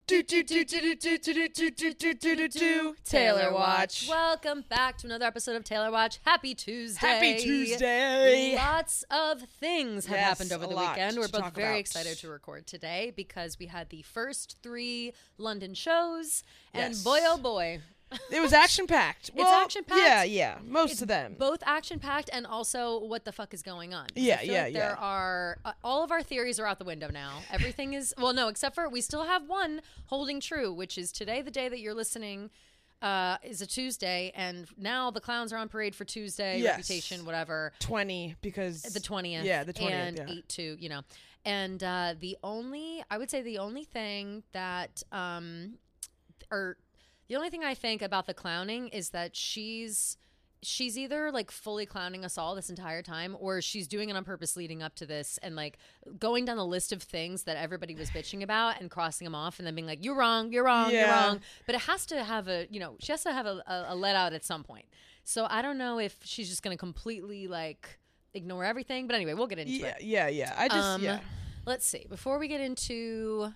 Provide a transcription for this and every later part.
Taylor Watch. Welcome back to another episode of Taylor Watch. Happy Tuesday. Happy Tuesday. Lots of things have happened over the weekend. We're both very excited to record today because we had the first 3 London shows, and boy, oh boy. It was action-packed. It's action-packed. Yeah. Most of them. Both action-packed and also what the fuck is going on. Yeah. There are, all of our theories are out the window now. Everything is, well, no, except for we still have one holding true, which is today, the day that you're listening, is a Tuesday, and now the clowns are on parade for Tuesday, Reputation, whatever. 20, because... The 20th. Yeah, the 20th, and 8-2, you know. And the only thing that, the only thing I think about the clowning is that she's either like fully clowning us all this entire time, or she's doing it on purpose leading up to this and like going down the list of things that everybody was bitching about and crossing them off and then being like, you're wrong. You're wrong. But it has to have she has to have a let out at some point. So I don't know if she's just going to completely like ignore everything. But anyway, we'll get into it. Yeah. Let's see. Before we get into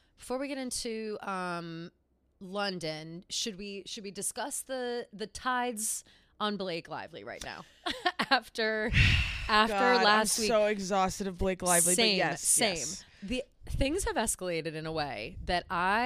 London, should we discuss the tides on Blake Lively right now? after last week, I'm so exhausted of Blake Lively. Same. Yes. The things have escalated in a way that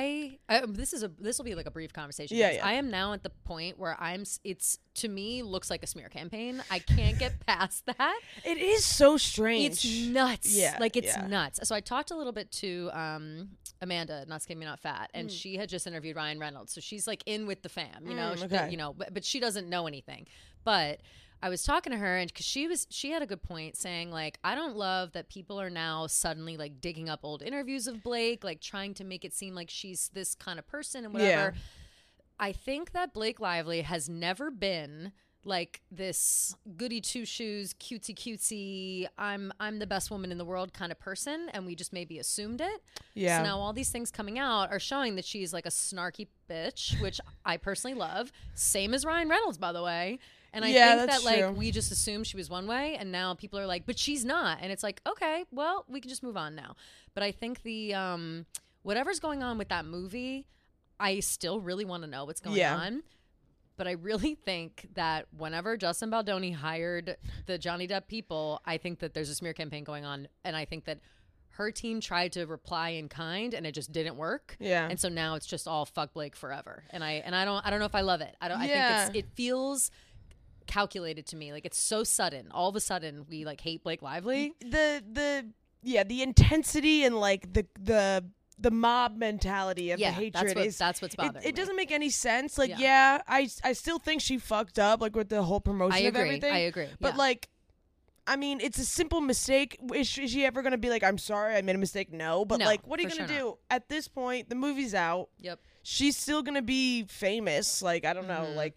this will be like a brief conversation. Yeah. I am now at the point where it's to me looks like a smear campaign. I can't get past that. It is so strange. It's nuts. Yeah, it's nuts. So I talked a little bit to Amanda, Not Skinny Not Fat, and she had just interviewed Ryan Reynolds, so she's like in with the fam, you know. Okay. But she doesn't know anything. But I was talking to her, and because she had a good point, saying like, I don't love that people are now suddenly like digging up old interviews of Blake, like trying to make it seem like she's this kind of person and whatever. Yeah. I think that Blake Lively has never been like this goody two shoes, cutesy, I'm the best woman in the world kind of person, and we just maybe assumed it. Yeah. So now all these things coming out are showing that she's like a snarky bitch, which I personally love. Same as Ryan Reynolds, by the way. And I think that like true. we just assumed she was one way, and now people are like, but she's not. And it's like, okay, well, we can just move on now. But I think the whatever's going on with that movie, I still really want to know what's going on. But I really think that whenever Justin Baldoni hired the Johnny Depp people, I think that there's a smear campaign going on, and I think that her team tried to reply in kind, and it just didn't work. Yeah. And so now it's just all fuck Blake forever. And I don't know if I love it. I think it feels calculated to me, like it's so sudden. All of a sudden we like hate Blake Lively. The intensity and like the mob mentality of the hatred that's what's bothering it me. doesn't make any sense. Like I still think she fucked up like with the whole promotion of everything. I agree. But like, I mean, it's a simple mistake. Is she ever gonna be like, I'm sorry, I made a mistake? No. But no, like, what are you gonna do not. at this point? The movie's out. Yep. She's still gonna be famous. Like, I don't know. Like,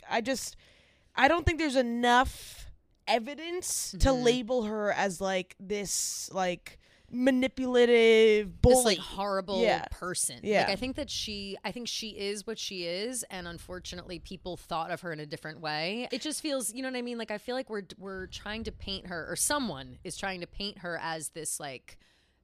I don't think there's enough evidence to label her as like this like manipulative bully, this like horrible person. Yeah. Like I think she is what she is, and unfortunately people thought of her in a different way. It just feels, you know what I mean? Like I feel like we're trying to paint her, or someone is trying to paint her as this like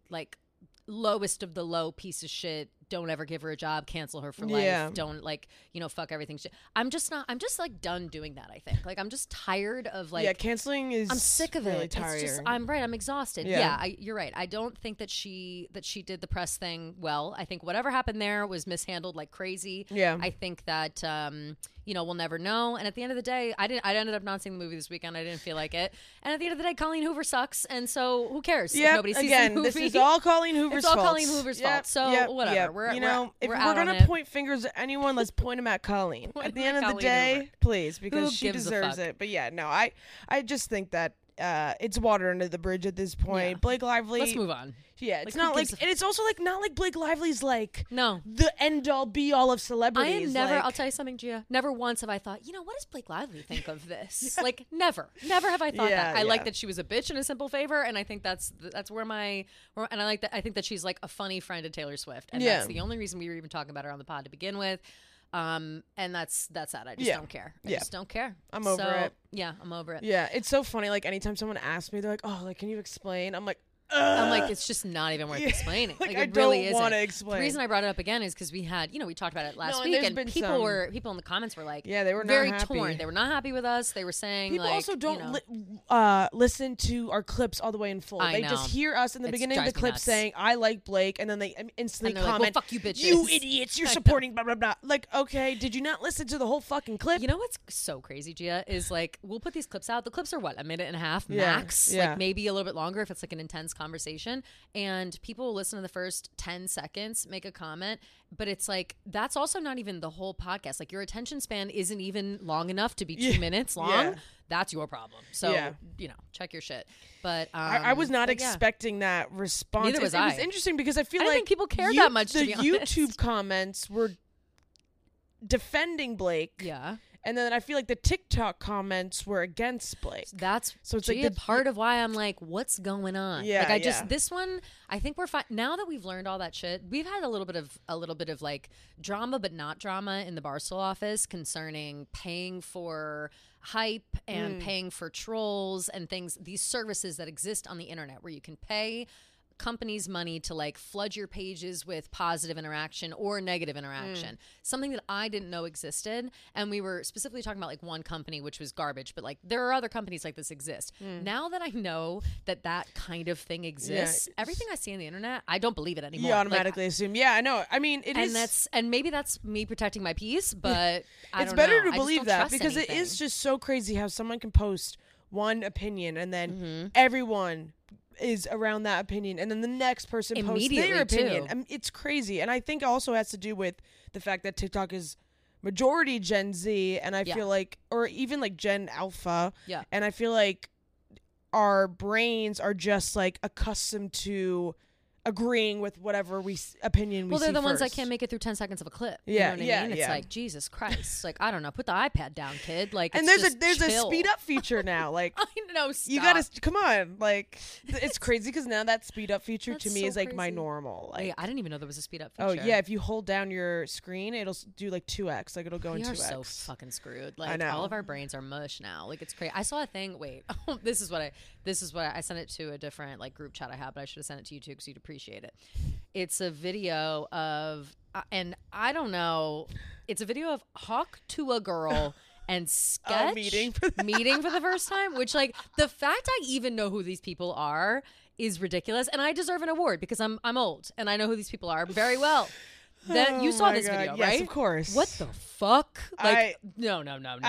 lowest of the low piece of shit. Don't ever give her a job, cancel her for life. Don't like, fuck everything. I'm just like done doing that. I think like I'm just tired of like canceling is. I'm sick of really it. Tiring. It's just I'm exhausted. You're right. I don't think that she did the press thing well. I think whatever happened there was mishandled like crazy. Yeah. I think that we'll never know. And at the end of the day, I ended up not seeing the movie this weekend. I didn't feel like it. And at the end of the day, Colleen Hoover sucks. And so who cares? Yeah. Nobody sees Again, the movie. this is all Colleen Hoover's fault. It's all Colleen Hoover's fault. So whatever. If we're out on gonna it. point fingers at anyone, let's point them at Colleen. At the end of the Colleen day, Hoover. please, because Who she gives a deserves fuck? it. But yeah, no, I just think that it's water under the bridge at this point. Yeah. Blake Lively. Let's move on. Yeah, it's Like, not like, and it's also like not like Blake Lively's like No. the end all be all of celebrities. I am never. Like, I'll tell you something, Gia. Never once have I thought, what does Blake Lively think of this? Like, never have I thought that. I like that she was a bitch in A Simple Favor, and I think that's where and I like that. I think that she's like a funny friend of Taylor Swift, and that's the only reason we were even talking about her on the pod to begin with. And that's that. I just don't care. I just don't care. I'm over it. Yeah, I'm over it. Yeah, it's so funny. Like anytime someone asks me, they're like, "Oh, like can you explain?" I'm like, I'm like, it's just not even worth explaining. Like, Like, I it really don't want to isn't. explain. The reason I brought it up again is because we had, we talked about it last and week, there's and been people some- in the comments were like, Yeah, they were not very happy. torn. They were not happy with us. They were saying, People like, also don't listen to our clips all the way in full. I They know. just hear us in the It beginning of the drives me clip nuts. saying, I like Blake, and then they instantly And they're like, comment, well, fuck you, bitches. You idiots, you're I know. supporting blah, blah, blah. Like, okay, did you not listen to the whole fucking clip? You know what's so crazy, Gia, is like we'll put these clips out. The clips are what, a minute and a half Yeah, max, yeah. like maybe a little bit longer if it's like an intense conversation. And people will listen to the first 10 seconds, make a comment, but it's like that's also not even the whole podcast. Like your attention span isn't even long enough to be 2 minutes long. Yeah. That's your problem. So Yeah. check your shit. But I was not but yeah. expecting that response. Neither was it was I. interesting because I feel I like didn't think people cared that much, to The be honest. YouTube comments were defending Blake. Yeah. And then I feel like the TikTok comments were against Blake. That's So it's Gia, like the part of why I'm like, what's going on? Yeah, like I yeah. this one, I think we're fine now that we've learned all that shit. We've had a little bit of like drama, but not drama in the Barstool office concerning paying for hype and paying for trolls and things. These services that exist on the internet where you can pay companies money to like flood your pages with positive interaction or negative interaction, something that I didn't know existed. And we were specifically talking about like one company, which was garbage, but like there are other companies like this exist. Now that I know that that kind of thing exists, everything I see on the internet, I don't believe it anymore. You Like, automatically assume. Yeah, I know. I mean, it is. and maybe that's me protecting my peace, but I It's don't better know. I to just believe don't that trust because it anything. is just so crazy how someone can post one opinion and then Mm-hmm. everyone is around that opinion, and then the next person posts Immediately, their opinion. too. I mean, it's crazy, and I think it also has to do with the fact that TikTok is majority Gen Z, and I Yeah. feel like, or even like Gen Alpha, Yeah. and I feel like our brains are just like accustomed to agreeing with whatever opinion we Well, they're see the ones that first. can't make it through 10 seconds of a clip. Yeah, you know what yeah, I mean? It's yeah. like, Jesus Christ. Like, I don't know. Put the iPad down, kid. Like, And it's there's just a chill. speed up feature now. Like, I know. Stop. you gotta come on. Like, it's crazy because now that speed up feature to That's me so is like my crazy. normal. Like, Wait, I didn't even know there was a speed up feature. oh yeah, if you hold down your screen, it'll do like 2x. Like it'll go We in are 2x. so fucking screwed. Like, I know. all of our brains are mush now. Like, it's crazy. I saw a thing. Wait, this is what I sent it to a different like group chat I have, but I should have sent it to you too because you'd appreciate it. It's a video of, and I don't know, it's a video of Hawk to a girl and Sketch meeting meeting for the first time, which like the fact I even know who these people are is ridiculous, and I deserve an award because I'm old and I know who these people are very well. Then you Oh saw my this God. video, Yes, right? of course. What the fuck? Like, I- no.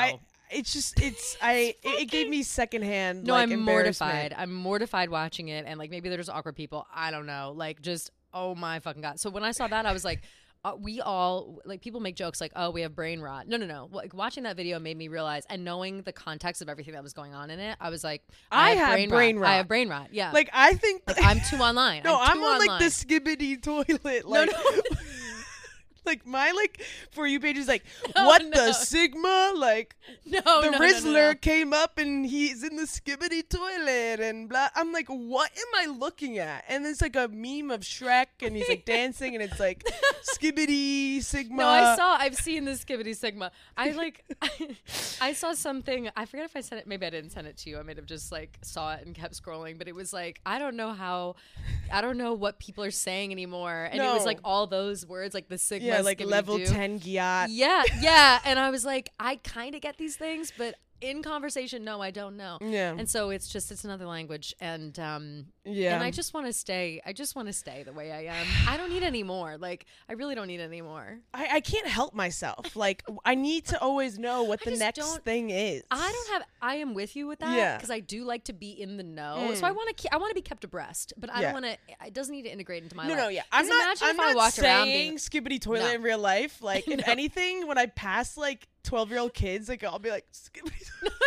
It gave me secondhand. No, like, I'm embarrassment. mortified. I'm mortified watching it, and like maybe they're just awkward people. I don't know. Like, just oh my fucking god. So when I saw that, I was like, we all like people make jokes like, oh, we have brain rot. No. Like watching that video made me realize, and knowing the context of everything that was going on in it, I was like, I have have brain rot. I have brain rot. Yeah. Like I think Like, I'm too online. No, I'm too on online. like the skibbity toilet. Like, no. like my like For You page is like, No, what no. the Sigma? Like no, the no, Rizzler no. came up and he's in the skibbity toilet and blah. I'm like, what am I looking at? And it's like a meme of Shrek and he's like dancing and it's like skibbity Sigma. No, I've seen this Skibbity Sigma. I saw something, I forget if I sent it, maybe I didn't send it to you. I might have just like saw it and kept scrolling, but it was like, I don't know what people are saying anymore. And it was No. like all those words, like the Sigma, Yeah, like level Skibbity-doo. 10 Gyat. Yeah. And I was like, I kind of get these things, but in conversation, no, I don't know. Yeah. And so it's another language. And, Yeah. and I just want to stay the way I am. I don't need any more. Like, I really don't need any more. I can't help myself. Like, I need to always know what I the just next don't- thing is. I am with you with that Yeah. because I do like to be in the know. So I want to be kept abreast, but I Yeah. don't want to. It doesn't need to integrate into my No, life. no, yeah. 'Cause imagine if I walked around being skibbity toilet No. in real life. Like, if No. anything, when I pass like 12-year-old kids, like I'll be like skibbity.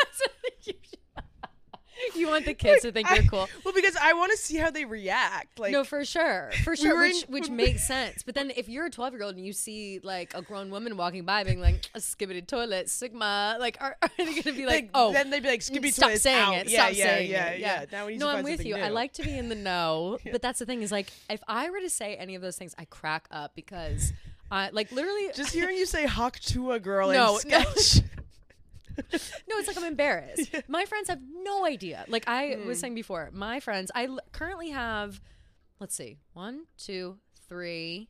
You want the kids to think you're cool. Well, because I want to see how they react. Like, No, for sure, were which makes sense. But then if you're a 12-year-old and you see like a grown woman walking by being like a skibbity toilet Sigma, like are they gonna be like, oh, then they'd be like skibbity stop toilet's saying out. it. Yeah, Stop yeah, saying yeah, it. yeah. Now we need no, to I'm find with something you. I new. like to be in the know, but that's the thing is like if I were to say any of those things, I crack up because I like literally Just hearing you say Hawk to a girl No, and sketch. No, it's like I'm embarrassed. My friends have no idea. Like I was saying before, my friends, currently have, let's see, 1, 2, 3,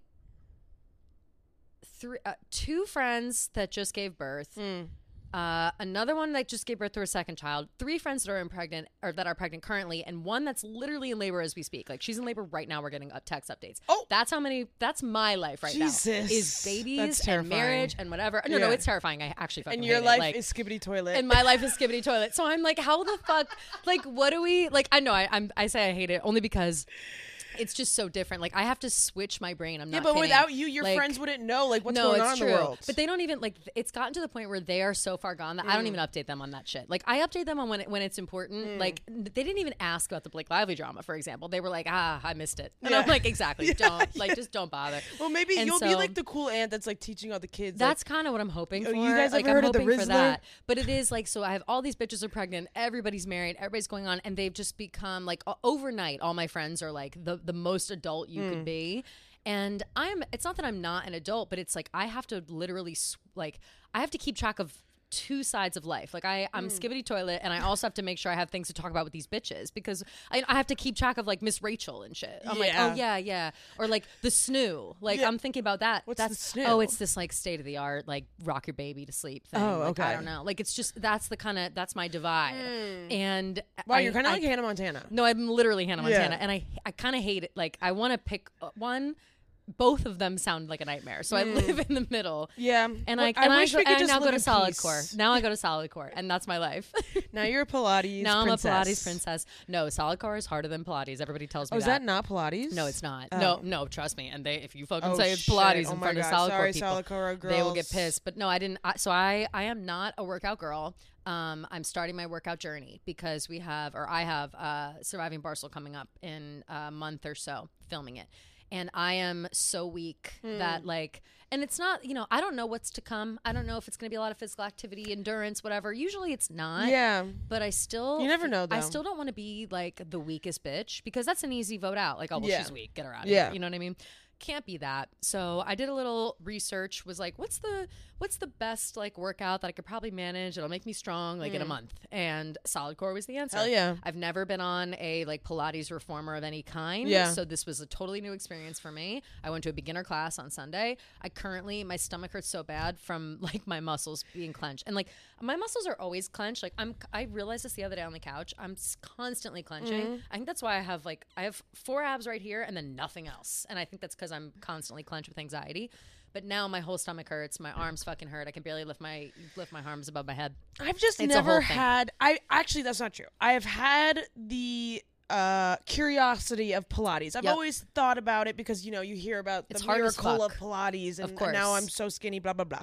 2 friends that just gave birth. Another one that just gave birth to her second child, 3 friends that are pregnant currently, and one that's literally in labor as we speak. Like she's in labor right now. We're getting text updates. Oh, that's my life right now. Is babies and marriage and whatever. No, it's terrifying. I actually fucking hate it. And your life is skibbity toilet. And my life is skibbity toilet. So I'm like, how the fuck? Like, what do we like? I know I say I hate it only because it's just so different. Like I have to switch my brain. I'm not but kidding. without you, your friends wouldn't know like what's going on in the world. But they don't even like. It's gotten to the point where they are so far gone that I don't even update them on that shit. Like I update them on when it's important. Like they didn't even ask about the Blake Lively drama, for example. They were like, I missed it, and I'm like, exactly. Just don't bother. Well, maybe you'll be like the cool aunt that's like teaching all the kids. That's kind of what I'm hoping for. You guys like, ever heard of the Rizzler? For that. But it is like, so I have all these bitches are pregnant. Everybody's married. Everybody's going on, and they've just become like overnight. All my friends are like the most adult you could be. And it's not that I'm not an adult, but it's like I have to literally I have to keep track of 2 sides of life. Like I'm skibbity toilet, and I also have to make sure I have things to talk about with these bitches because I have to keep track of like Miss Rachel and shit. I'm like, oh yeah, or like the snoo. Like I'm thinking about that. What's the snoo? Oh, it's this like state of the art like rock your baby to sleep thing. Oh, like, okay. I don't know. Like it's just that's my divide. And wow, you're kind of like Hannah Montana. No, I'm literally Hannah Montana, and I kind of hate it. Like I want to pick one. Both of them sound like a nightmare, so I live in the middle. Yeah, and I now go to solid core. Now I go to solid core, and that's my life. Now you're a Pilates. Now princess. I'm a Pilates princess. No, solid core is harder than Pilates. Everybody tells me. Oh, is that not Pilates? No, it's not. Oh. No, trust me. And if you fucking say it's Pilates in front of solid core people, solid core girls. They will get pissed. But no, I didn't. I am not a workout girl. I'm starting my workout journey because I have Surviving Barstool coming up in a month or so, filming it. And I am so weak that like, and it's not, I don't know what's to come. I don't know if it's going to be a lot of physical activity, endurance, whatever. Usually it's not. Yeah. But you never know though. I still don't want to be like the weakest bitch because that's an easy vote out. Like, oh, well, she's weak. Get her out of here. You know what I mean? Can't be that. So I did a little research, was like, what's the best like workout that I could probably manage? It'll make me strong like in a month. And solid core was the answer. Hell yeah. I've never been on a like Pilates reformer of any kind. Yeah. So this was a totally new experience for me. I went to a beginner class on Sunday. My stomach hurts so bad from like my muscles being clenched. And like my muscles are always clenched. Like I realized this the other day on the couch. I'm constantly clenching. I think that's why I have 4 abs right here and then nothing else. And I think that's because I'm constantly clenched with anxiety. But now my whole stomach hurts. My arms fucking hurt. I can barely lift my arms above my head. I've just never had. Actually, that's not true. I have had the curiosity of Pilates. I've always thought about it because you hear about the miracle of Pilates, and now I'm so skinny. Blah blah blah.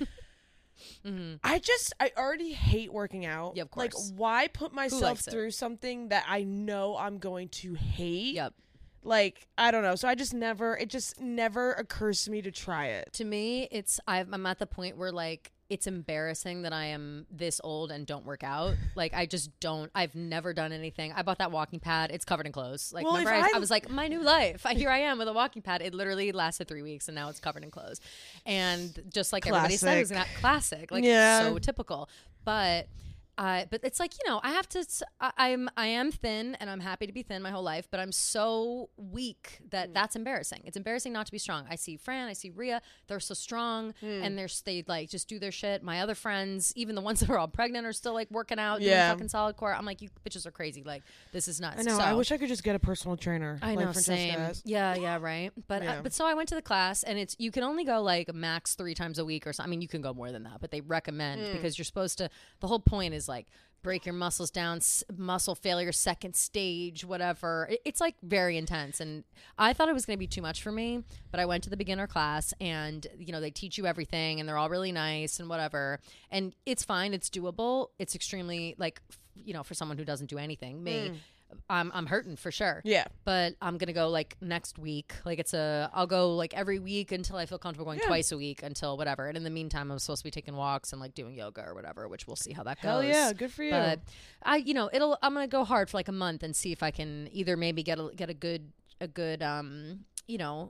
I already hate working out. Yeah, of course. Like, why put myself through something that I know I'm going to hate? Yep. Like, I don't know. So it just never occurs to me to try it. To me, I'm at the point where like it's embarrassing that I am this old and don't work out. Like I just don't. I've never done anything. I bought that walking pad. It's covered in clothes. Like remember, I was like, my new life. Here I am with a walking pad. It literally lasted 3 weeks, and now it's covered in clothes. And just like everybody said, it was not classic. Like so typical, but it's like, I have to, I am thin and I'm happy to be thin my whole life, but I'm so weak that that's embarrassing. It's embarrassing not to be strong. I see Fran, I see Rhea, they're so strong and they like just do their shit. My other friends, even the ones that are all pregnant, are still like working out, doing fucking solid core. I'm like, you bitches are crazy. Like, this is nuts. I know. So, I wish I could just get a personal trainer. I know, same. Yeah, right. But so I went to the class, and you can only go like max 3 times a week or something. I mean, you can go more than that, but they recommend because you're supposed to, the whole point is like, break your muscles down, muscle failure, second stage, whatever. It's like very intense. And I thought it was going to be too much for me, but I went to the beginner class and, they teach you everything and they're all really nice and whatever. And it's fine. It's doable. It's extremely like, for someone who doesn't do anything, me. I'm hurting for sure. Yeah. But I'm going to go like next week. Like I'll go like every week until I feel comfortable going twice a week until whatever. And in the meantime, I'm supposed to be taking walks and like doing yoga or whatever, which we'll see how that goes. Hell yeah. Good for you. But I'm going to go hard for like a month and see if I can either maybe get a good,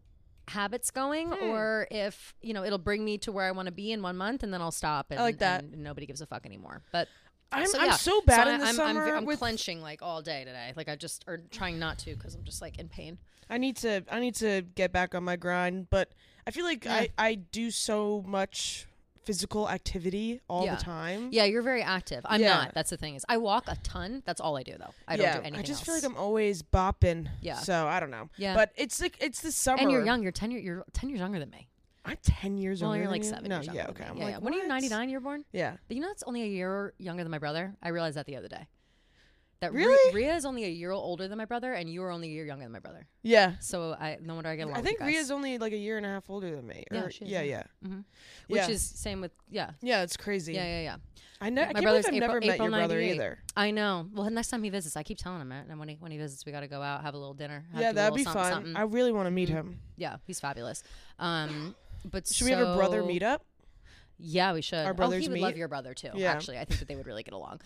habits going, or if it'll bring me to where I want to be in 1 month, and then I'll stop. And, I like that. And nobody gives a fuck anymore. But I'm so bad in the I'm summer. I'm clenching like all day today. Like or trying not to because I'm just like in pain. I need to get back on my grind, but I feel like I do so much physical activity all the time. Yeah, you're very active. I'm not. That's the thing is I walk a ton. That's all I do though. I don't do anything I just else. feel like I'm always bopping. Yeah. So I don't know. Yeah. But it's the summer. And you're young. You're 10 years younger than me. I'm 10 years older. Well, you're than like you? 7 No, years younger. yeah, than okay. me. I'm yeah, like, yeah. When are you 99? You're born. Yeah. But that's only a year younger than my brother. I realized that the other day. That Really? Rhea is only a year older than my brother, and you are only a year younger than my brother. Yeah. So no wonder I get along. I think with you guys. Rhea's only like a year and a half older than me. Yeah, she is, yeah. Mm-hmm. Which is same with Yeah, it's crazy. Yeah. I My can't believe brother's I've never April met your brother 98. either. I know. Well, next time he visits, I keep telling him it. And when he visits, we got to go out, have a little dinner. Yeah, that'd be fun. Something. I really want to meet him. Yeah, he's fabulous. But should we have a brother meetup? Yeah, we should. Our brothers he would meet? love your brother too. Yeah. Actually, I think that they would really get along.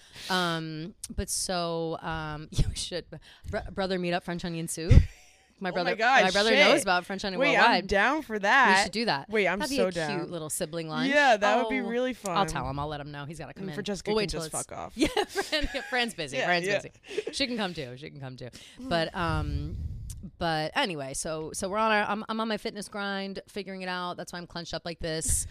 Yeah, we should brother meet up French onion soup. My brother, my God, my brother shit. knows about French onion Wait, worldwide. I'm down for that. We should do that. Wait, I'm That'd so be a down. cute little sibling lunch. Yeah, that would be Oh, really fun. I'll tell him. I'll let him know. He's got to come in. Francesca We'll can wait till just it's- fuck off. Yeah, Fran's busy. Yeah, Fran's yeah. busy. She can come too. But anyway, so we're on I'm on my fitness grind, figuring it out. That's why I'm clenched up like this.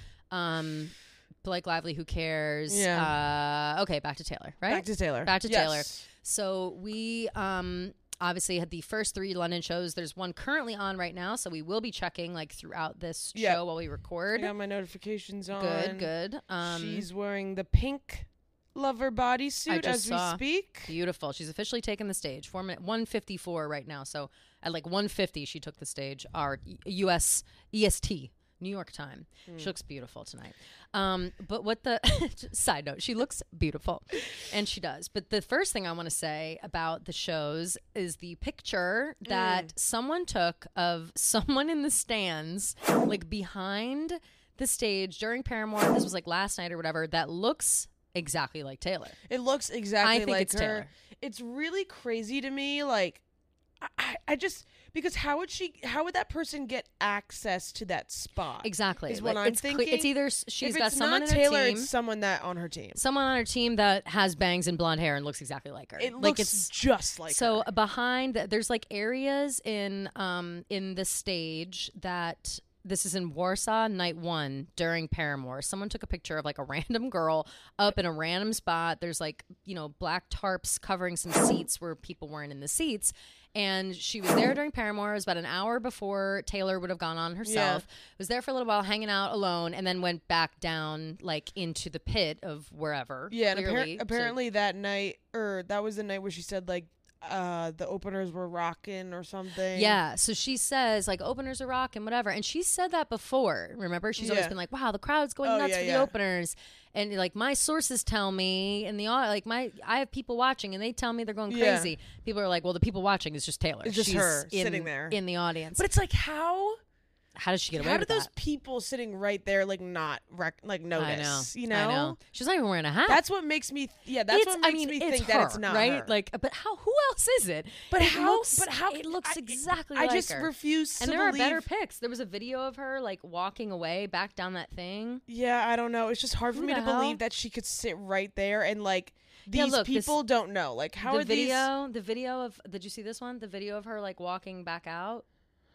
Blake Lively, who cares? Yeah. Okay, back to Taylor, right? Back to Taylor. Back to Yes. Taylor. So we obviously had the first 3 London shows. There's one currently on right now, so we will be checking like throughout this show while we I record. got my notifications on. Good. She's wearing the pink lover bodysuit as we saw. speak. Beautiful. She's officially taken the stage. 1:54 right now. So at like 1:50, she took the stage. Our U.S. EST. New York time. She looks beautiful tonight. But what the side note, she looks beautiful, and she does. But the first thing I want to say about the shows is the picture that someone took of someone in the stands, like behind the stage during Paramore. This was like last night or whatever. That looks exactly like Taylor. It looks exactly I think like it's her. Taylor. It's really crazy to me. Like, I just because how would that person get access to that spot? Exactly. Is what Like, I'm it's thinking. It's either she's if got it's someone not in her Taylor, team. it's someone that on her team. Someone on her team that has bangs and blonde hair and looks exactly like her. It like looks it's just like so her. behind there's like areas in the stage that this is in Warsaw night 1 during Paramore. Someone took a picture of like a random girl up in a random spot. There's like, black tarps covering some seats where people weren't in the seats. And she was there during Paramore. It was about an hour before Taylor would have gone on herself. Was there for a little while, hanging out alone, and then went back down, like, into the pit of wherever. Yeah, clearly, and apparently that night, or that was the night where she said, like, the openers were rocking or something. Yeah, so she says, like, openers are rocking, whatever. And she said that before, remember? She's always been like, wow, the crowd's going nuts for the openers. And, like, my sources tell me, and I have people watching, and they tell me they're going crazy. People are like, well, the people watching is just Taylor. It's just She's her sitting there. in the audience. But it's like, how does she get away How with do those that? people sitting right there like not notice? I know. She's not even wearing a hat. That's what makes me. That's what makes me think that it's not right. her. Like, but who else is it? But it how? Looks, but how? It looks I, exactly. I like just her. refuse to And there believe. are better pics. There was a video of her like walking away back down that thing. Yeah, I don't know. It's just hard for Who me the to hell? believe that she could sit right there and like these look, people don't know. Like, how are these? The video of. Did you see this one? The video of her like walking back out.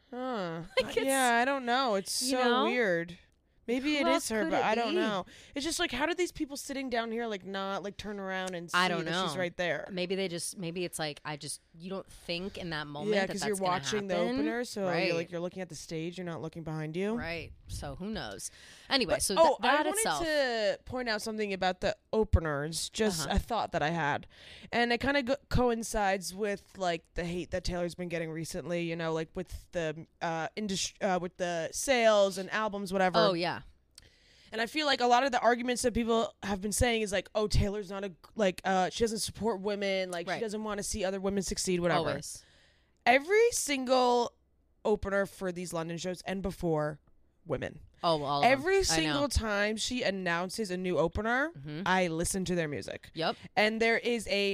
Like yeah, I don't know. It's so weird. Maybe Who it else is her, could but it I don't be? know. It's just like, how do these people sitting down here like not like turn around and see I don't that know. she's right there? Maybe it's like you don't think in that moment. Yeah, because you're watching the opener, so right. you're looking at the stage. You're not looking behind you. Right. So who knows? Anyway, But, so I that wanted itself. to point out something about the openers. Just a thought that I had, and it kind of coincides with like the hate that Taylor's been getting recently. You know, like with the industry, with the sales and albums, whatever. Oh yeah. And I feel like a lot of the arguments that people have been saying is like, oh, Taylor's not she doesn't support women, like she doesn't want to see other women succeed, whatever. Always. Every single opener for these London shows and before, women. Oh, well, all of them. Every single time she announces a new opener, I listen to their music. Yep. And there is a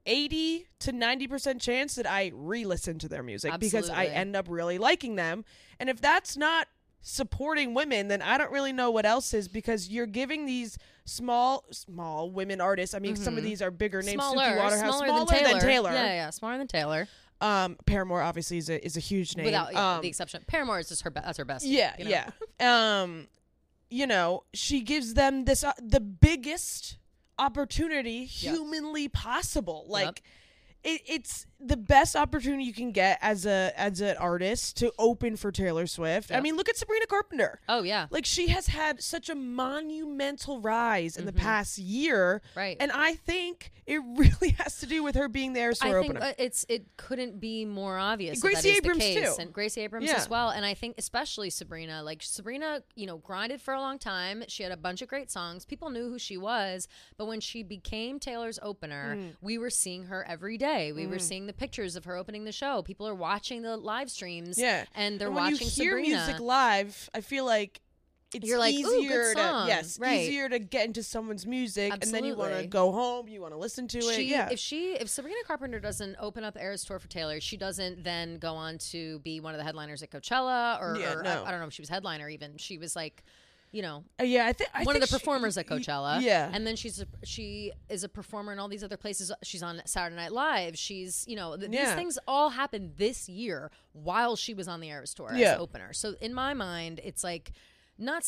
80 to 90% chance that I re-listen to their music because I Absolutely. end up really liking them. And if that's not supporting women, then I don't really know what else is, because you're giving these small women artists. I mean, some of these are bigger names. Suki Waterhouse, smaller than Taylor. Yeah, smaller than Taylor. Paramore obviously is a huge name. Without the exception, Paramore is just that's her best. Yeah, you know? yeah. You know, she gives them this the biggest opportunity humanly possible. Like, it's the best opportunity you can get as an artist to open for Taylor Swift. I mean, look at Sabrina Carpenter. Oh yeah. Like, she has had such a monumental rise in the past year. Right. And I think it really has to do with her being the Eras Tour opener. I think it couldn't be more obvious. Gracie that Abrams, is the case. too. And Gracie Abrams Yeah. as well. And I think especially Sabrina. Like, Sabrina, you know, grinded for a long time. She had a bunch of great songs. People knew who she was. But when she became Taylor's opener, we were seeing her every day. We were seeing the pictures of her opening the show. People are watching the live streams. Yeah. And they're when watching you hear Sabrina. music live, I feel like it's You're like, ooh, easier good song. Right. easier to get into someone's music, and then you want to Absolutely. go home, you want to listen to it. Yeah. If Sabrina Carpenter doesn't open up the Eras Tour for Taylor, she doesn't then go on to be one of the headliners at Coachella, or no. I don't know if she was headliner even. She was like, you know, Yeah, I one of think the performers at Coachella. Yeah. And then she is a performer in all these other places. She's on Saturday Night Live. She's, you know, these things all happened this year while she was on the Eras Tour as opener. So in my mind, it's like not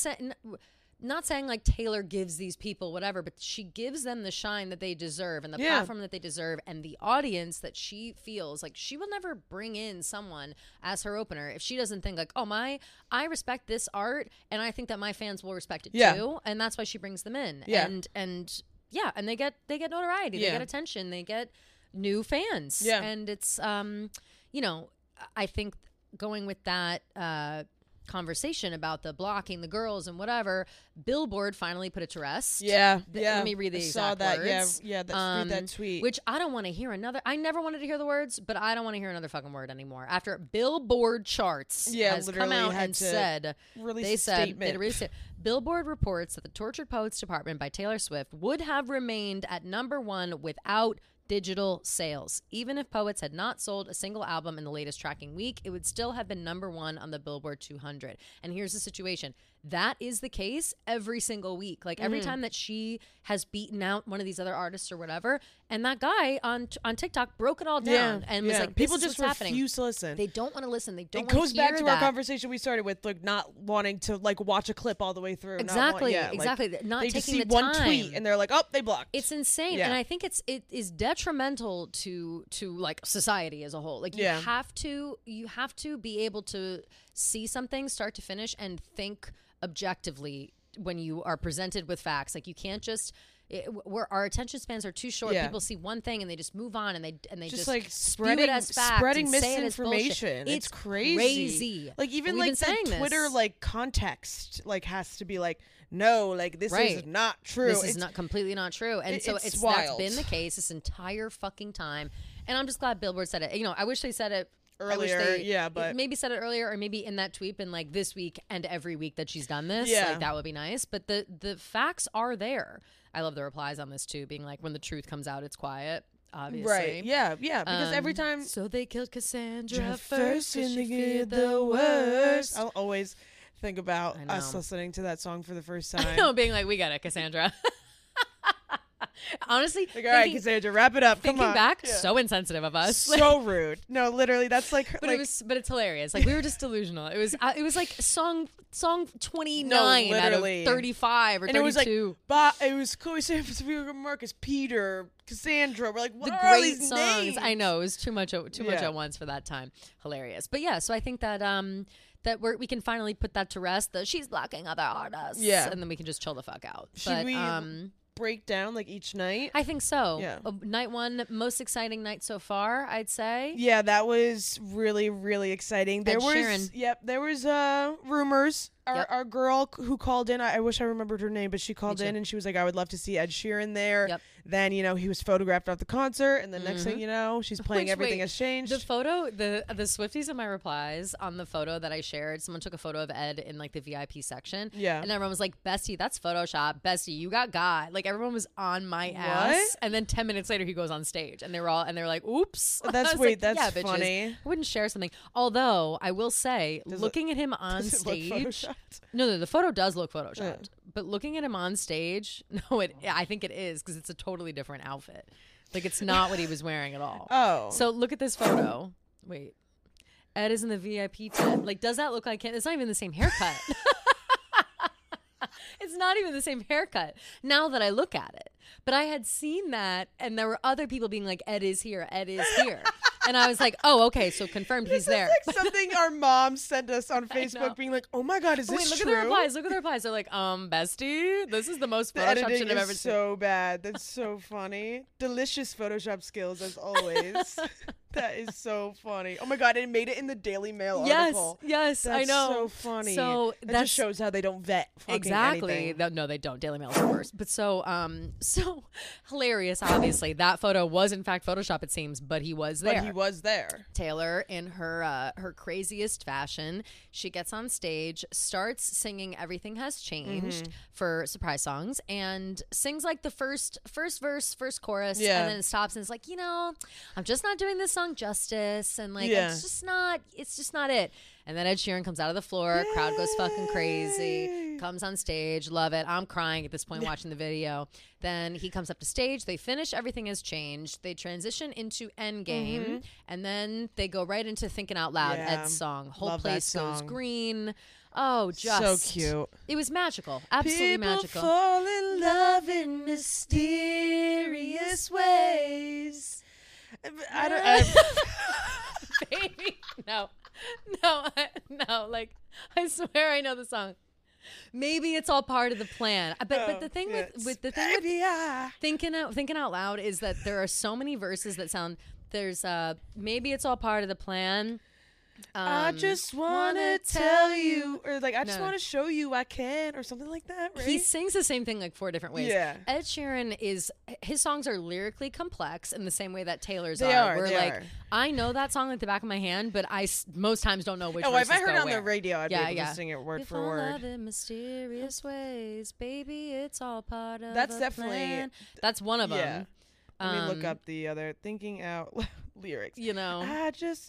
saying like Taylor gives these people whatever, but she gives them the shine that they deserve and the platform that they deserve and the audience that she feels like. She will never bring in someone as her opener if she doesn't think like, oh, I respect this art and I think that my fans will respect it too, and that's why she brings them in. And they get notoriety, they get attention, they get new fans. And it's you know, I think going with that conversation about the blocking the girls and whatever, Billboard finally put it to rest. Let me read the exact words. Read that tweet. Which I don't want to hear another. I never wanted to hear the words, but I don't want to hear another fucking word anymore. After Billboard Charts has come out and said, release a statement. Billboard reports that the Tortured Poets Department by Taylor Swift would have remained at #1 without digital sales. Even if Poets had not sold a single album in the latest tracking week, it would still have been #1 on the Billboard 200. And here's the situation. That is the case every single week. Like every time that she has beaten out one of these other artists or whatever, and that guy on TikTok broke it all down and was like, people this is just what's refuse happening. to listen. They don't want to listen. They don't It want to goes hear back to our conversation we started with, like not wanting to like watch a clip all the way through. Exactly. Not they taking just see the one time. tweet and they're like, oh, they blocked. It's insane, and I think it is detrimental to like society as a whole. Like you have to be able to see something start to finish and think objectively when you are presented with facts. Like you can't just where our attention spans are too short. People see one thing and they just move on and they just like spew it as fact, spreading and say it as misinformation. bullshit. It's crazy. Like even like the Twitter this. like context like has to be like, no, like this is not true. This is not completely not true. And so it's that's been the case this entire fucking time. And I'm just glad Billboard said it. You know, I wish they said it earlier, but maybe said it earlier, or maybe in that tweet been like this week and every week that she's done this. Like that would be nice. But the facts are there. I love the replies on this too, being like, when the truth comes out, it's quiet. Obviously, right? Yeah, because every time. So they killed Cassandra first, and they feared the worst. I'll always think about us listening to that song for the first time. I know, being like, we got it, Cassandra. Honestly, like, all right, Cassandra, wrap it up. Come on. Thinking back, so insensitive of us. So rude. No, literally, that's like. But it's hilarious. Like we were just delusional. It was like song 29 out of 35 or 32. And it was like, it was Chloe Sanford, Marcus, Peter, Cassandra. We're like, what the are all great these songs. names? I know, it was too much at once for that time. Hilarious. But yeah, so I think that that we can finally put that to rest. She's blocking other artists. Yeah, and then we can just chill the fuck out. Should we break down like each night? I think so. Yeah. Night 1, most exciting night so far, I'd say. Yeah, that was really, really exciting. There was Sheeran. There was rumors our girl who called in, I wish I remembered her name, but she called in and she was like, I would love to see Ed Sheeran there. Yep. Then, he was photographed at the concert, and the next thing you know, she's playing Everything Has Changed. The photo, the Swifties in my replies on the photo that I shared, someone took a photo of Ed in like the VIP section. Yeah. And everyone was like, Bestie, that's Photoshop. Bestie, you got God. Like everyone was on my ass. And then 10 minutes later he goes on stage and they're like, oops. That's funny. Funny. I wouldn't share something. Although I will say, looking at him on stage. No, the photo does look photoshopped. Yeah. But looking at him on stage, I think it is because it's a totally different outfit. Like it's not what he was wearing at all. Oh. So look at this photo. Wait. Ed is in the VIP tent. Like, does that look like him? It's not even the same haircut. It's not even the same haircut now that I look at it. But I had seen that, and there were other people being like, Ed is here, Ed is here. And I was like, oh, okay, so confirmed he's there. Like something our mom sent us on Facebook being like, oh my God, is this look true? At the replies. They're like, bestie, this is the most Photoshop shit I've ever seen. So bad. That's so funny. Delicious Photoshop skills as always. That is so funny. Oh my God, it made it in the Daily Mail article. Yes, that's I know. So funny. So that just shows how they don't vet fucking anything. No, they don't. Daily Mail is the worst. But so hilarious. Obviously, that photo was in fact Photoshop. It seems, but he was there. Taylor, in her craziest fashion, she gets on stage, starts singing "Everything Has Changed" for surprise songs, and sings like the first verse, first chorus, and then it stops and it's like, I'm just not doing this song justice, and like it's just not it. And then Ed Sheeran comes out of the floor, crowd goes fucking crazy, comes on stage, love it. I'm crying at this point watching the video. Then he comes up to stage, they finish Everything Has Changed, they transition into Endgame, and then they go right into Thinking Out Loud, Ed's song. Whole place goes green. Oh, just so cute. It was magical. Absolutely magical. People fall in love in mysterious ways. I don't baby, no, like I swear I know the song. Maybe it's all part of the plan. But the thing with thinking out loud is that there are so many verses that sound. There's maybe it's all part of the plan. I just want to tell you, or like, I just want to show you I can, or something like that, right? He sings the same thing like 4 different ways. Yeah. Ed Sheeran his songs are lyrically complex in the same way that Taylor's they are. Where like, I know that song like the back of my hand, but I most times don't know which verses if I heard go on where. the radio, I'd be able to sing it word for word. Love in mysterious ways, baby, it's all part of That's the definitely plan. That's one of them. Let me look up the other Thinking Out lyrics. I just...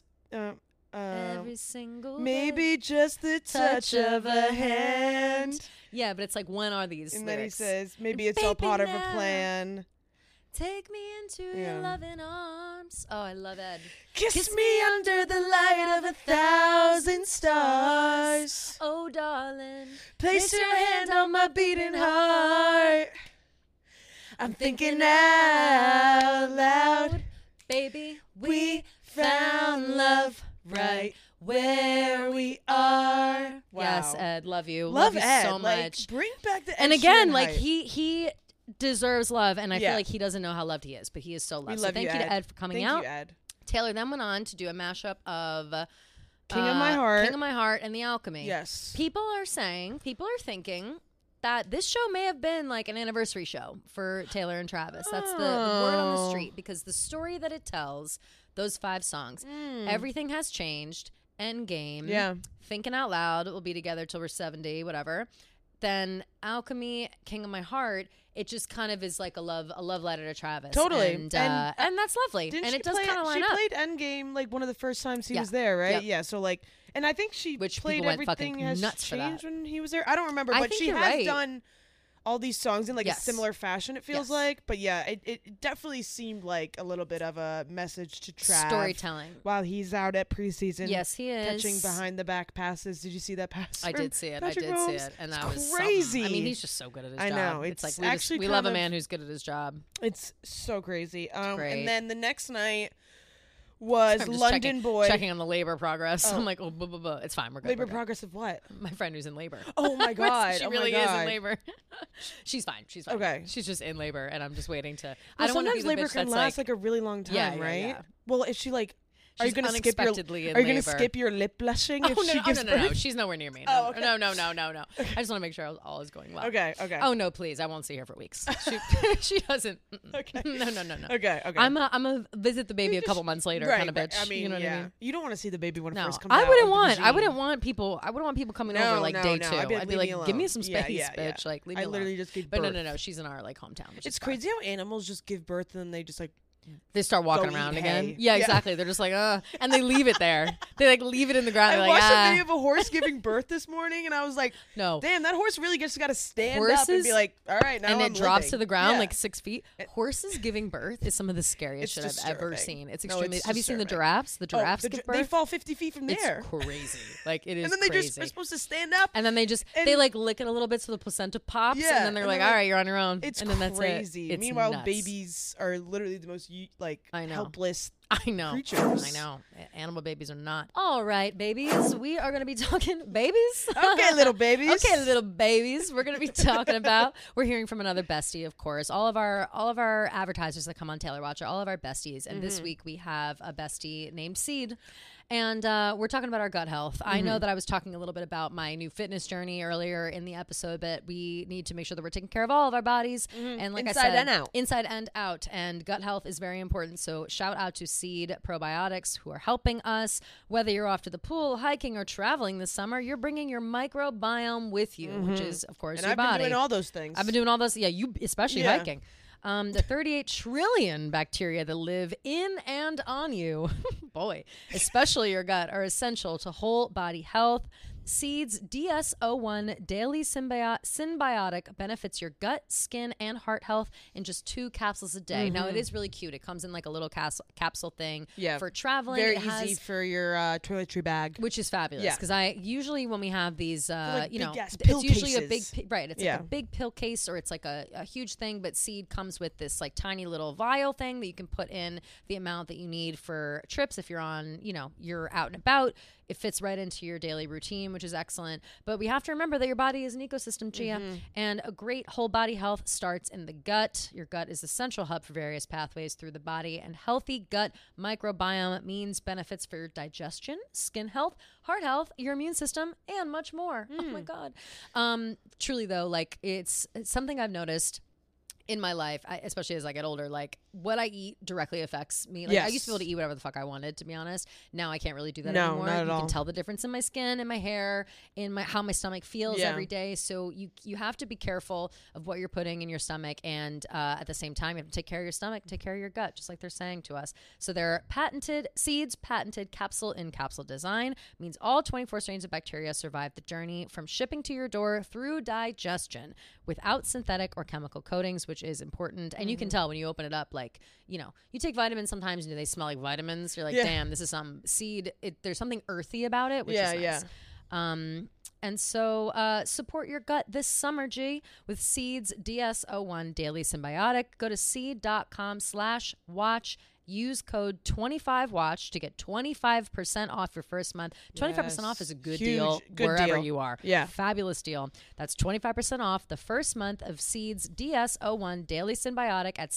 every single maybe day. Just the touch of a hand. Yeah, but it's like, when are these and lyrics? Then he says, maybe it's all part of a plan. Take me into your loving arms. Oh, I love Ed. Kiss me under the light of 1,000 stars. Oh, darling. Place your hand on my beating heart. I'm thinking out loud. Baby, we found love right where we are. Wow. Yes, Ed, love you. Love you Ed. so like, much. Bring back the Ed And again, Sheeran like hype. he deserves love, and I feel like he doesn't know how loved he is, but he is so loved. So thank you to Ed for coming out. Thank you, Ed. Taylor then went on to do a mashup of King of My Heart and The Alchemy. Yes. People are thinking that this show may have been like an anniversary show for Taylor and Travis. That's the word on the street, because the story that it tells, those 5 songs, Everything Has Changed, Endgame, Thinking Out Loud, we'll be together till we're 70, whatever. Then Alchemy, King of My Heart, it just kind of is like a love letter to Travis. Totally. And that's lovely. And it does kind of line up. She played Endgame like one of the first times he was there, right? Yep. Yeah, so like, and I think she played Everything Has Changed when he was there. I don't remember, but she has done all these songs in like a similar fashion, it feels like. But yeah, it definitely seemed like a little bit of a message to Trav. Storytelling. While he's out at preseason. Yes, he is. Catching behind the back passes. Did you see that pass? I did see it. And that was crazy. I mean, he's just so good at his job. I know. It's like actually we love a man who's good at his job. It's so crazy. Great. And then the next night was London Boy. Checking on the labor progress. I'm like, it's fine. We're good. Labor progress of what? My friend who's in labor. Oh my God. She really is in labor. She's fine. Okay. She's just in labor, and I'm just waiting to. Well, I don't want to be sometimes the labor bitch can that's last like a really long time, right? Yeah. Well, if she like Are you She's gonna skip your? unexpectedly in Are you gonna labor. skip your lip blushing if Oh, she gives no. birth? She's nowhere near me. Oh, okay. No. I just want to make sure all is going well. Okay. Oh no, please! I won't see her for weeks. She doesn't. Okay. No. Okay. I'm a visit the baby a couple months later kind of bitch. I mean, you know what I mean? You don't want to see the baby when it No, first comes I out. wouldn't of the want. I vagine. wouldn't want people. I wouldn't want people coming over like day two. I'd be leave like, me give me alone. some space, bitch. Like, leave me I alone. literally just give But birth. no. She's in our like hometown. Which It's is fine. crazy how animals just give birth and then they just like They start walking Go around eat again. hay. Yeah, Yeah. exactly. They're just like, and they leave it there. They like leave it in the ground. I They're watched like, a video of a horse giving birth this morning, and I was like, no. "Damn, that horse really just got to stand up and Horses- be like, all right, now And I'm it drops living." to the ground Yeah. like 6 feet. Horses giving birth is some of the scariest It's shit I've ever disturbing. seen. It's No, extremely. it's Have you seen the disturbing. giraffes? The Oh, giraffes the give they birth. fall 50 feet from there, It's crazy. Like it is. and then they crazy. just are supposed to stand up. And then they just and- they like lick it a little bit so the placenta pops, Yeah, and then they're and like, then, "All like, right, you're on your own." It's and then that's crazy. it. It's Meanwhile, nuts. babies are literally the most I know. helpless. I know. creatures. I know. Animal babies are not. All right, babies. We are going to be talking babies. Okay, little babies. Okay, little babies. We're going to be talking about. We're hearing from another bestie, of course. All of our advertisers that come on Taylor Watch are all of our besties, and this week we have a bestie named Seed. And we're talking about our gut health. I know that I was talking a little bit about my new fitness journey earlier in the episode, but we need to make sure that we're taking care of all of our bodies. And like Inside I said, and out. inside and out. And gut health is very important. So shout out to Seed Probiotics who are helping us. Whether you're off to the pool, hiking, or traveling this summer, you're bringing your microbiome with you, which is, of course, And your I've body. been doing all those things. I've been doing all those. Yeah, you especially Yeah. hiking. The 38 trillion bacteria that live in and on you, boy, especially your gut, are essential to whole body health. Seeds DS-01 Daily Symbiotic benefits your gut, skin, and heart health in just 2 capsules a day. Now, it is really cute. It comes in like a little capsule thing Yeah. for traveling. Very It has- easy for your toiletry bag. which is fabulous Yeah. because I usually when we have these, like you know, big-ass it's pill usually a big, cases. right? It's Yeah. like a big pill case or it's like a huge thing. But Seed comes with this like tiny little vial thing that you can put in the amount that you need for trips if you're on, you know, you're out and about. It fits right into your daily routine, which is excellent. But we have to remember that your body is an ecosystem, Gia, and a great whole body health starts in the gut. Your gut is the central hub for various pathways through the body, and healthy gut microbiome means benefits for your digestion, skin health, heart health, your immune system, and much more. Oh my God. Truly though, like it's something I've noticed in my life, especially as I get older, like what I eat directly affects me. Like I used to be able to eat whatever the fuck I wanted, to be honest. Now I can't really do that No, anymore. not at You all. can tell the difference in my skin, in my hair, in my how my stomach feels Yeah. every day. So you have to be careful of what you're putting in your stomach, and at the same time, you have to take care of your stomach, take care of your gut, just like they're saying to us. So their patented capsule in capsule design means all 24 strains of bacteria survive the journey from shipping to your door through digestion without synthetic or chemical coatings, which is important. And you can tell when you open it up, like, you know, you take vitamins sometimes and they smell like vitamins. You're like, Yeah. damn, this is some Seed. There's something earthy about it, which Yeah, is nice. yeah. And so support your gut this summer, G, with Seed's DS-01 Daily Symbiotic. Go to seed.com/watch. Use code 25WATCH to get 25% off your first month. 25% off is a good Huge, deal good wherever deal. you are. Yeah. Fabulous deal. That's 25% off the first month of Seed's DS-01 Daily Symbiotic at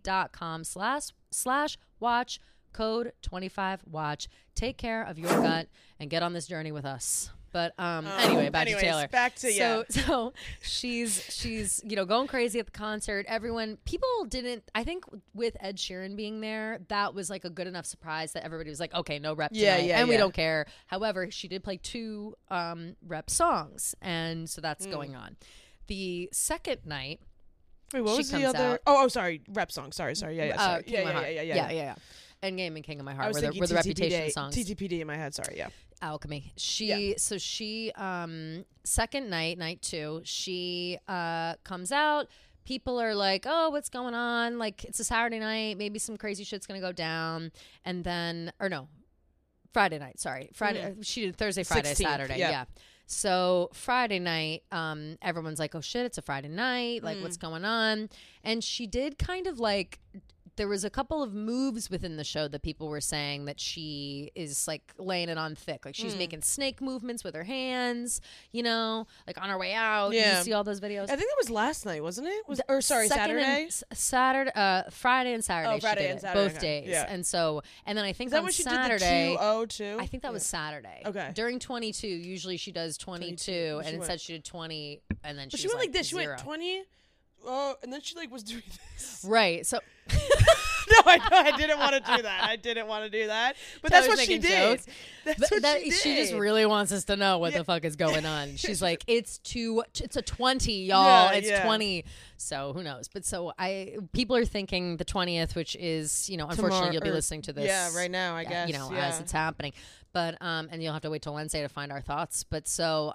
seed.com/watch. Code 25WATCH. Take care of your gut and get on this journey with us. But anyway, back to Taylor. Back to So she's going crazy at the concert. People didn't. I think with Ed Sheeran being there, that was like a good enough surprise that everybody was like, okay, no rep tonight, and we don't care. However, she did play 2 rep songs, and so that's going on. The second night. Wait, what she was the comes other? out. Oh, sorry, rep song. Sorry. Yeah, sorry. King of my Heart. Yeah. Endgame and King of My I Heart was were thinking the Reputation songs. TTPD in my head. Sorry. Yeah. Alchemy. So she second night 2, she comes out. People are like, oh, what's going on? Like, it's a Saturday night, maybe some crazy shit's gonna go down. And then Friday night, sorry. Friday she did Thursday, Friday, 16th, Saturday. Yeah. So Friday night, everyone's like, oh shit, it's a Friday night, like what's going on? And she did kind of like there was a couple of moves within the show that people were saying that she is like laying it on thick. Like she's making snake movements with her hands, you know, like on her way out. Yeah. You see all those videos? I think that was last night, wasn't it? Saturday? Friday and Saturday. Oh, Friday she did and it, Saturday. both days. Yeah. And so, and then I think Is that on when she Saturday, did the 2:02? I think that was Saturday. Okay. During 22, usually she does 22, and instead she did 20, and then But she went was like this. 0. She went 20. Oh, and then she like was doing this. Right. So No, I didn't want to do that. I didn't want to do that. But that's what she did. That's what she did. She just really wants us to know what the fuck is going on. She's like, it's a 20, y'all. Yeah, it's 20. So who knows? But so people are thinking the 20th, which is, you know, unfortunately you'll be listening to this. Yeah, right now, I guess. You know, as it's happening. But and you'll have to wait till Wednesday to find our thoughts. But so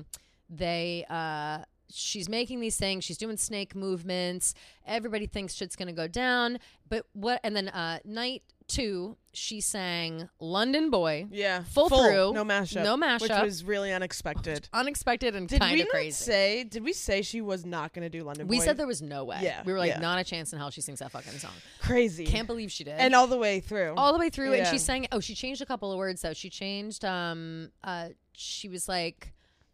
she's making these things. She's doing snake movements. Everybody thinks shit's gonna go down. But what? And then night 2, she sang "London Boy." Yeah, full through, no mashup, which was really unexpected. Unexpected and kind of crazy. Did we say she was not gonna do London Boy? We said there was no way. Yeah, we were like, not a chance in hell she sings that fucking song. Crazy. Can't believe she did. And all the way through. And she sang. Oh, she changed a couple of words though. She changed. She was like,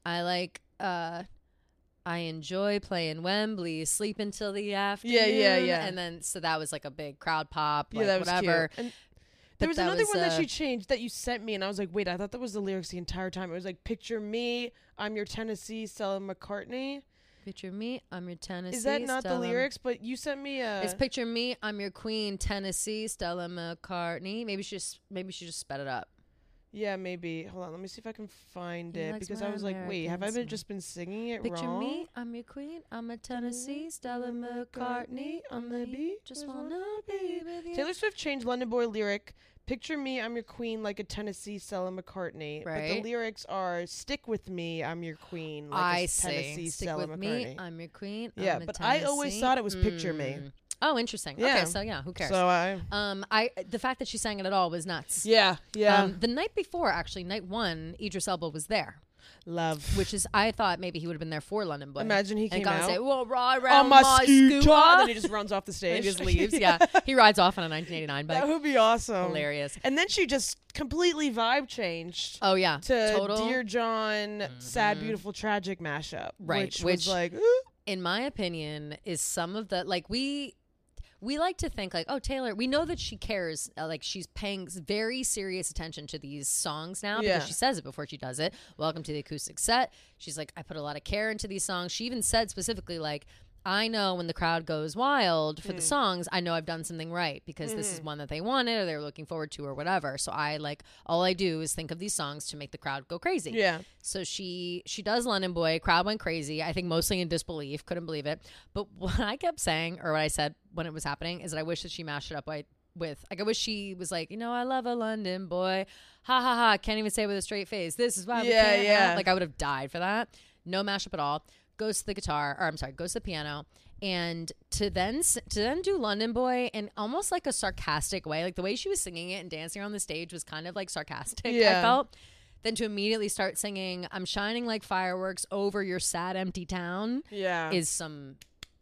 I enjoy playing Wembley, sleep until the afternoon. Yeah. And then, so that was like a big crowd pop, like that was whatever. Cute. And there was another one that she changed that you sent me, and I was like, wait, I thought that was the lyrics the entire time. It was like, picture me, I'm your Tennessee Stella McCartney. Picture me, I'm your Tennessee. Is that not Stella. the lyrics? But you sent me a. It's picture me, I'm your queen, Tennessee Stella McCartney. Maybe she just sped it up. Yeah, maybe. Hold on, let me see if I can find it, because I was like, wait, have I just been singing it Picture wrong? me, I'm your queen, I'm a Tennessee Stella McCartney on the beat, just wanna be with you. Taylor Swift changed London Boy lyric. Picture me, I'm your queen, like a Tennessee Stella McCartney. Right. But the lyrics are, stick with me, I'm your queen, like a Tennessee Stick Stella with McCartney. me, I'm your queen. Yeah, but I always thought it was picture me. Oh, interesting. Yeah. Okay, so yeah, who cares? So the fact that she sang it at all was nuts. Yeah. The night before, actually, night 1, Idris Elba was there. Love. Which is, I thought maybe he would have been there for London Boy. Imagine he came out. And say, well, ride around my scooter. And then he just runs off the stage. And he just leaves, yeah. He rides off on a 1989 bike. That would be awesome. Hilarious. And then she just completely vibe changed. Oh, yeah. To Total. Dear John, Sad, Beautiful, Tragic mashup. Right. Which was like, in my opinion, is some of the, like, we like to think like, oh, Taylor, we know that she cares, like she's paying very serious attention to these songs now because she says it before she does it. Welcome to the acoustic set. She's like, I put a lot of care into these songs. She even said specifically like, I know when the crowd goes wild for the songs, I know I've done something right because this is one that they wanted or they were looking forward to or whatever. So I like, all I do is think of these songs to make the crowd go crazy. Yeah. So she does London Boy. Crowd went crazy. I think mostly in disbelief. Couldn't believe it. But what I kept saying, or what I said when it was happening, is that I wish that she mashed it up with, like, I wish she was like, you know, I love a London boy. Ha ha ha. Can't even say it with a straight face. This is why we can't. Yeah. Like, I would have died for that. No mashup at all. Goes to the guitar, or I'm sorry, goes to the piano, and to then do London Boy in almost like a sarcastic way, like the way she was singing it and dancing on the stage was kind of like sarcastic. I felt. Then to immediately start singing "I'm shining like fireworks over your sad empty town," is some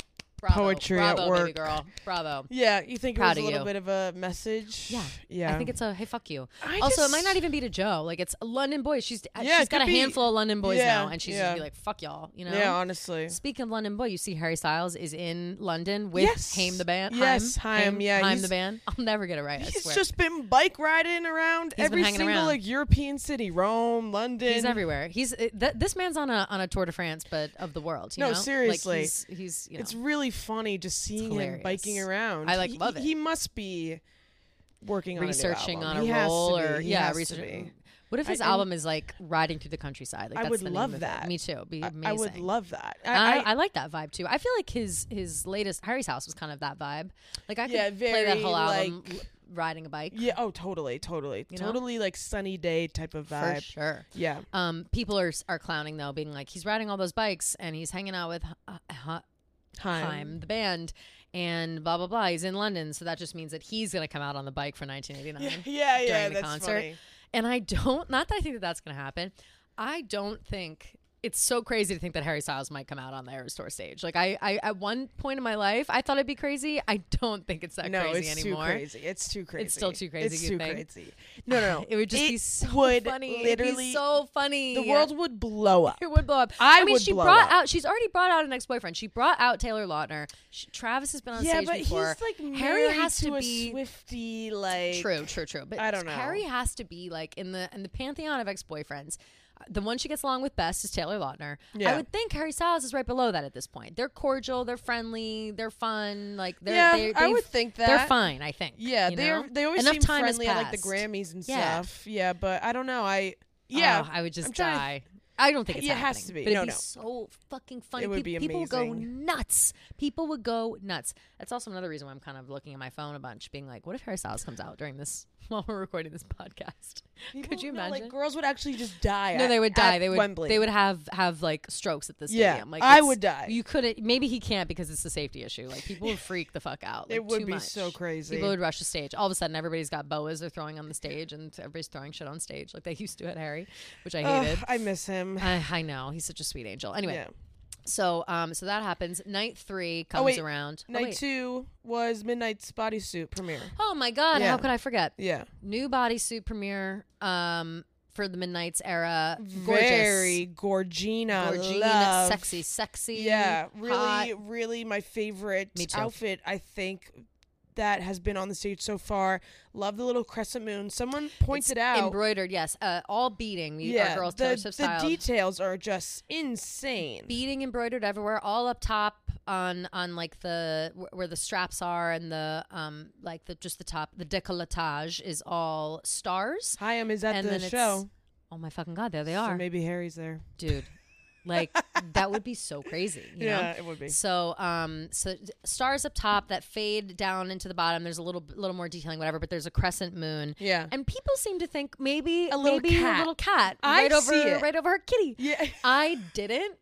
poetry bravo, at work, baby girl. Bravo. Yeah, you think Proud it was a of little you. bit of a message? Yeah. I think it's a hey, fuck you. Also, it might not even be to Joe. Like it's a London Boy. She's it got a could be- handful of London Boys now, and she's yeah. just be like, fuck y'all. You know? Yeah, honestly. Speaking of London Boy, you see Harry Styles is in London with Haim the band. Yes, Haim. Yeah, Haim the band. I'll never get it right. I He's swear. just been bike riding around He's been every hanging single around. like European city, Rome, London. He's everywhere. This man's on a Tour de France, but of the world. You know? Seriously, like he's you know. It's really funny just seeing him biking around. I love it. He must be working on researching a on new a album. role, He has to or be. He has to researching. be. What if his album is like riding through the countryside? Like I that's would the name love of that. It. Me too. Be amazing. I would love that. I like that vibe too. I feel like his latest Harry's House was kind of that vibe. Like I could play that whole album riding a bike. Yeah. Oh, totally. You totally like sunny day type of vibe. For sure. Yeah. People are clowning though, being like he's riding all those bikes and he's hanging out with Haim the band. And blah blah blah. He's in London, so that just means that he's gonna come out on the bike for 1989. Yeah. During the That's concert. funny. And I don't. Not that I think that that's gonna happen. I don't think it's so crazy to think that Harry Styles might come out on the Eras Tour stage. Like I at one point in my life, I thought it'd be crazy. I don't think it's that crazy anymore. It's too crazy. It's still too crazy. It's too crazy. No. It would just be so funny. Literally, It'd be so funny. The world would blow up. It would blow up. I mean, she brought out. She's already brought out an ex-boyfriend. She brought out Taylor Lautner. Travis has been on stage before. He's like Harry has to to a be Swiftie. Like true. But I don't know. Harry has to be like in the pantheon of ex-boyfriends. The one she gets along with best is Taylor Lautner. Yeah. I would think Harry Styles is right below that at this point. They're cordial, they're friendly, they're fun. Like I would think that they're fine. I think. Yeah, they always seem time friendly has at like the passed. Grammys and Yeah. stuff. Yeah, but I don't know. I would just I'm trying to- die. I don't think it's It happening. has to be. But No, it'd be no. so fucking funny. It would be People would go amazing. nuts. People would go nuts. That's also another reason why I'm kind of looking at my phone a bunch, being like, what if Harry Styles comes out during this while we're recording this podcast? Could you imagine? Like girls would actually just die. No, they would die. At They would. Wembley. They would have like strokes at the Yeah, stadium. Like I it's- would die. You couldn't. Maybe he can't because it's a safety issue. Like people would freak the fuck out. Like, It would too be much. so crazy. People would rush the stage. All of a sudden, everybody's got boas they're throwing on the stage, and everybody's throwing shit on stage like they used to at Harry, which I hated. I miss him. I know he's such a sweet angel. Anyway, Yeah. so that happens. Night 3 comes around. Night 2 was Midnight's bodysuit premiere. Oh my god! Yeah. How could I forget? Yeah. New bodysuit premiere. For the Midnight's era. Very Gorgina. Love. Sexy. Yeah, hot. really my favorite Me too. outfit, I think, that has been on the stage so far. Love the little crescent moon. Someone pointed out. Embroidered, yes. All beading. Yeah, Our girls the torso style. details are just insane. Beading embroidered everywhere, all up top on like where the straps are, and the like the top, the décolletage is all stars. Hyam is at And the then it's- show. Oh my fucking god, there they So are. maybe Harry's there. Dude. Like that would be so crazy, you know? It would be. So stars up top that fade down into the bottom. There's a little more detailing, whatever, but there's a crescent moon. Yeah. And people seem to think maybe A little cat. right over see it. right over her kitty. Yeah. I didn't.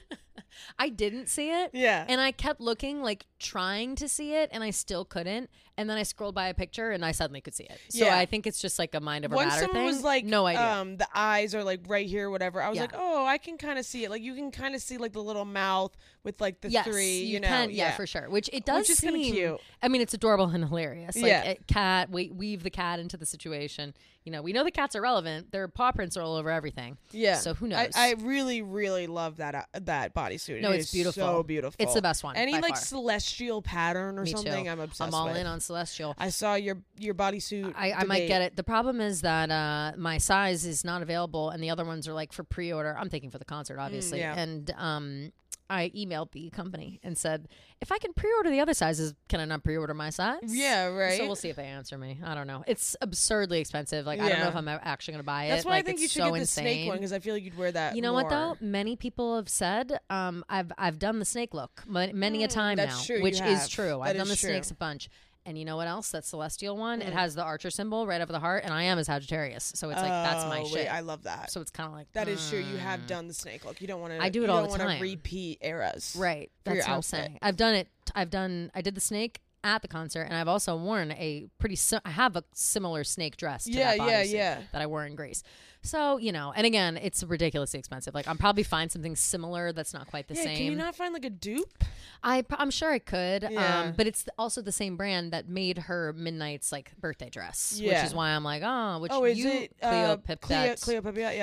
I didn't see it. Yeah. And I kept looking, like trying to see it, and I still couldn't. And then I scrolled by a picture, and I suddenly could see it. So Yeah. I think it's just like a mind over Once matter someone thing. was like, no idea. the eyes are like right here, whatever. I was Yeah. like, oh, I can kind of see it. Like you can kind of see like the little mouth with like the Yes, three. You know, can, yeah, for sure. Which it does Which is kinda seem cute. I mean, it's adorable and hilarious. Like Yeah. cat, weave the cat into the situation. You know, we know the cats are relevant. Their paw prints are all over everything. Yeah. So who knows? I really, really love that bodysuit. No, It it's is beautiful. So beautiful. It's the best one. Any by like far. celestial pattern or Me something, too. I'm obsessed I'm all with. in on celestial. I saw your bodysuit. I might get it. The problem is that my size is not available, and the other ones are like for pre-order. I'm thinking for the concert, obviously. yeah. And I emailed the company and said, if I can pre-order the other sizes, can I not pre-order my size? Yeah, right. So we'll see if they answer me. I don't know. It's absurdly expensive. Like I don't know Yeah. if I'm actually going to buy it. That's why like, I think it's you should so get the insane. snake one because I feel like you'd wear that. You know what more. though? Many people have said I've done the snake look many a time that's now, true, you which is have. true. That I've done is the true. snakes a bunch. And you know what else? That celestial one, it has the Archer symbol right over the heart, and I am a Sagittarius, so it's like that's my Oh, shit. wait, I love that. So it's kind of like That is true. You have done the snake look. You don't want to. I do it you all don't the wanna time. repeat eras. right. for That's your what I'm outfit. saying. I've done it. I did the snake at the concert, and I've also worn I have a similar snake dress to that bodysuit that I wore in Greece. So, you know, and again, it's ridiculously expensive. Like, I'll probably find something similar that's not quite the same. Can you not find like a dupe? I'm sure I could, Yeah. but it's also the same brand that made her Midnight's like birthday dress, which Yeah. is why I'm like, which Is you it Cleo Cleo Pipette. Pipette?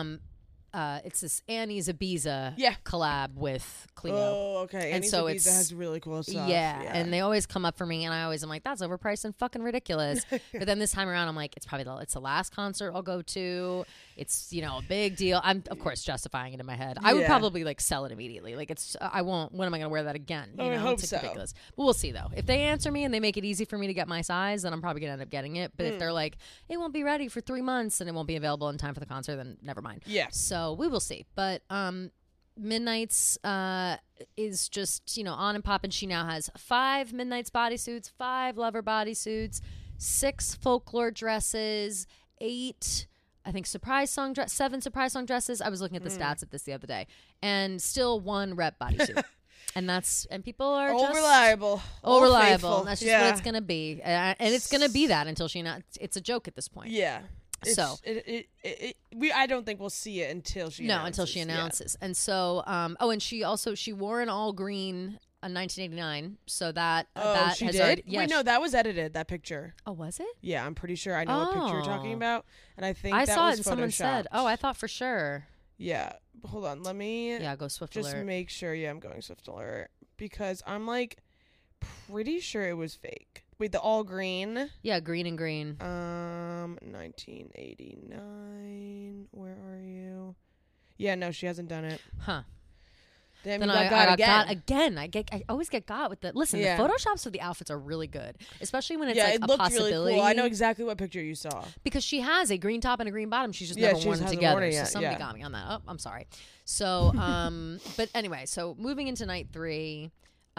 Yeah. It's this Annie's Ibiza Yeah. collab with Cleo. Oh, okay. And Annie's so Ibiza it's- has really cool stuff. Yeah, and they always come up for me, and I always am like, that's overpriced and fucking ridiculous. But then this time around, I'm like, it's the last concert I'll go to. It's a big deal. I'm of course justifying it in my head. I would Yeah. probably like sell it immediately. Like I won't. When am I going to wear that again? I hope it's like, so. ridiculous. But we'll see though. If they answer me and they make it easy for me to get my size, then I'm probably going to end up getting it. But if they're like, it won't be ready for 3 months and it won't be available in time for the concert, then never mind. Yeah. So we will see. But Midnight's is just on and popping. She now has 5 Midnight's bodysuits, 5 Lover bodysuits, 6 folklore dresses, 8 I think 7 surprise song dresses. I was looking at the stats of this the other day, and still 1 rep bodysuit. And people are All just reliable. all reliable. faithful. That's just what it's gonna be, and it's gonna be that until it's a joke at this point. Yeah. I don't think we'll see it until she announces. until she announces. And so and she wore an all green in 1989, so that she has did. already, Wait, no, that was edited. That picture. Oh, was it? Yeah, I'm pretty sure I know what picture you're talking about, and I think I that saw was it and someone said, "Oh, I thought for sure." Yeah, hold on, let me. Yeah, go Swift just alert. make sure. Yeah, I'm going Swift alert because I'm like pretty sure it was fake. Wait, the all green. Yeah, green and green. 1989. Where are you? Yeah, no, she hasn't done it. Huh. Damn, Then you I got got again. I always get got with the listen. Yeah. The photoshops of the outfits are really good, especially when it's yeah, like it a looked possibility. really cool. I know exactly what picture you saw. Because she has a green top and a green bottom. She's just Yeah, never she worn just them hasn't together. worn it So yet, somebody yeah. got me on that. Oh, I'm sorry. So, but anyway, so moving into night 3,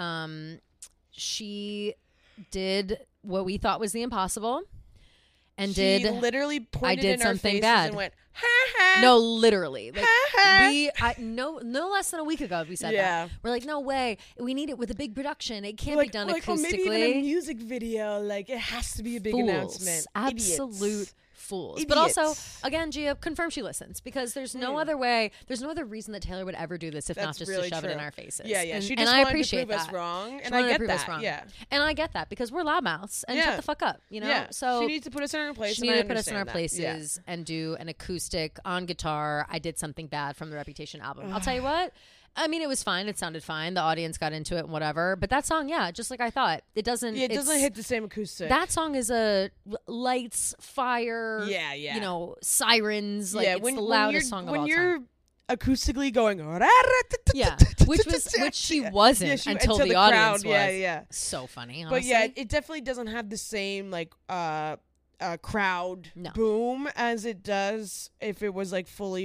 she did what we thought was the impossible, and She did literally pointed did in our something faces bad. and went, ha ha. no, literally, like Ha, ha. no less than a week ago we said Yeah. that. We're like, no way, we need it with a big production. It can't like, be done like, or acoustically. maybe even a music video. Like, it has to be a big announcement. Absolute Idiots. fools. But also, Idiots. again, Gia, confirm she listens, because there's no other way, there's no other reason that Taylor would ever do this if not That's just really to shove it in true. our faces. Yeah, yeah. And, She and just I wanted appreciate to prove us that. wrong, She and I wanted to get prove us that. wrong. Yeah. And I get that, because we're loudmouths, and Yeah. shut the fuck up, you know? Yeah. So she needs to put us in our place. she and needed I to put us in our understand that. Yeah. places and do an acoustic on guitar. I did something bad from the Reputation album. I'll tell you what. I mean, it was fine. It sounded fine. The audience got into it and whatever. But that song, yeah, just like I thought. It doesn't. Yeah, it doesn't hit the same acoustic. That song is a lights, fire. Yeah, yeah. You know, sirens. Like yeah, it's the loudest song of all when time. you're acoustically going, Yeah, which she wasn't Yeah, until the crowd, audience was. Yeah. So funny, honestly. But yeah, it definitely doesn't have the same like crowd No. boom as it does if it was like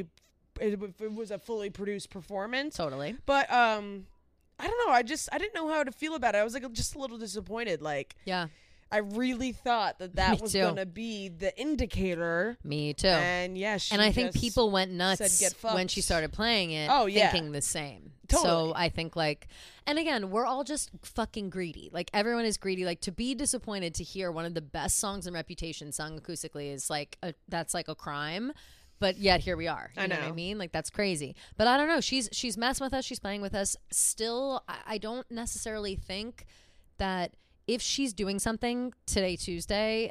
if it was a fully produced performance. Totally. But I don't know. I didn't know how to feel about it. I was like just a little disappointed. Like Yeah. I really thought Me that was too. gonna be the indicator. Me too. And yeah, she And I think just people went nuts said, "Get when she fucked." started playing it, Oh, yeah. thinking the same. Totally. So I think like, and again, we're all just fucking greedy. Like everyone is greedy. Like to be disappointed to hear one of the best songs in Reputation sung acoustically is like that's like a crime. But yet here we are. You know what I know. mean? Like that's crazy. But I don't know. She's messing with us. She's playing with us. Still, I don't necessarily think that if she's doing something today, Tuesday,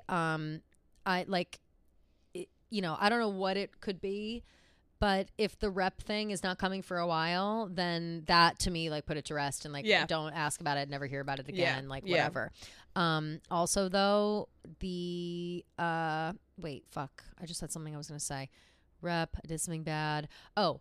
I like, you know, I don't know what it could be, but if the rep thing is not coming for a while, then that to me, like, put it to rest and like, Yeah. don't ask about it, never hear about it Yeah. again, like Yeah. whatever. Also though, the, wait, fuck. I just had something I was going to say. Rep, I did something bad. Oh,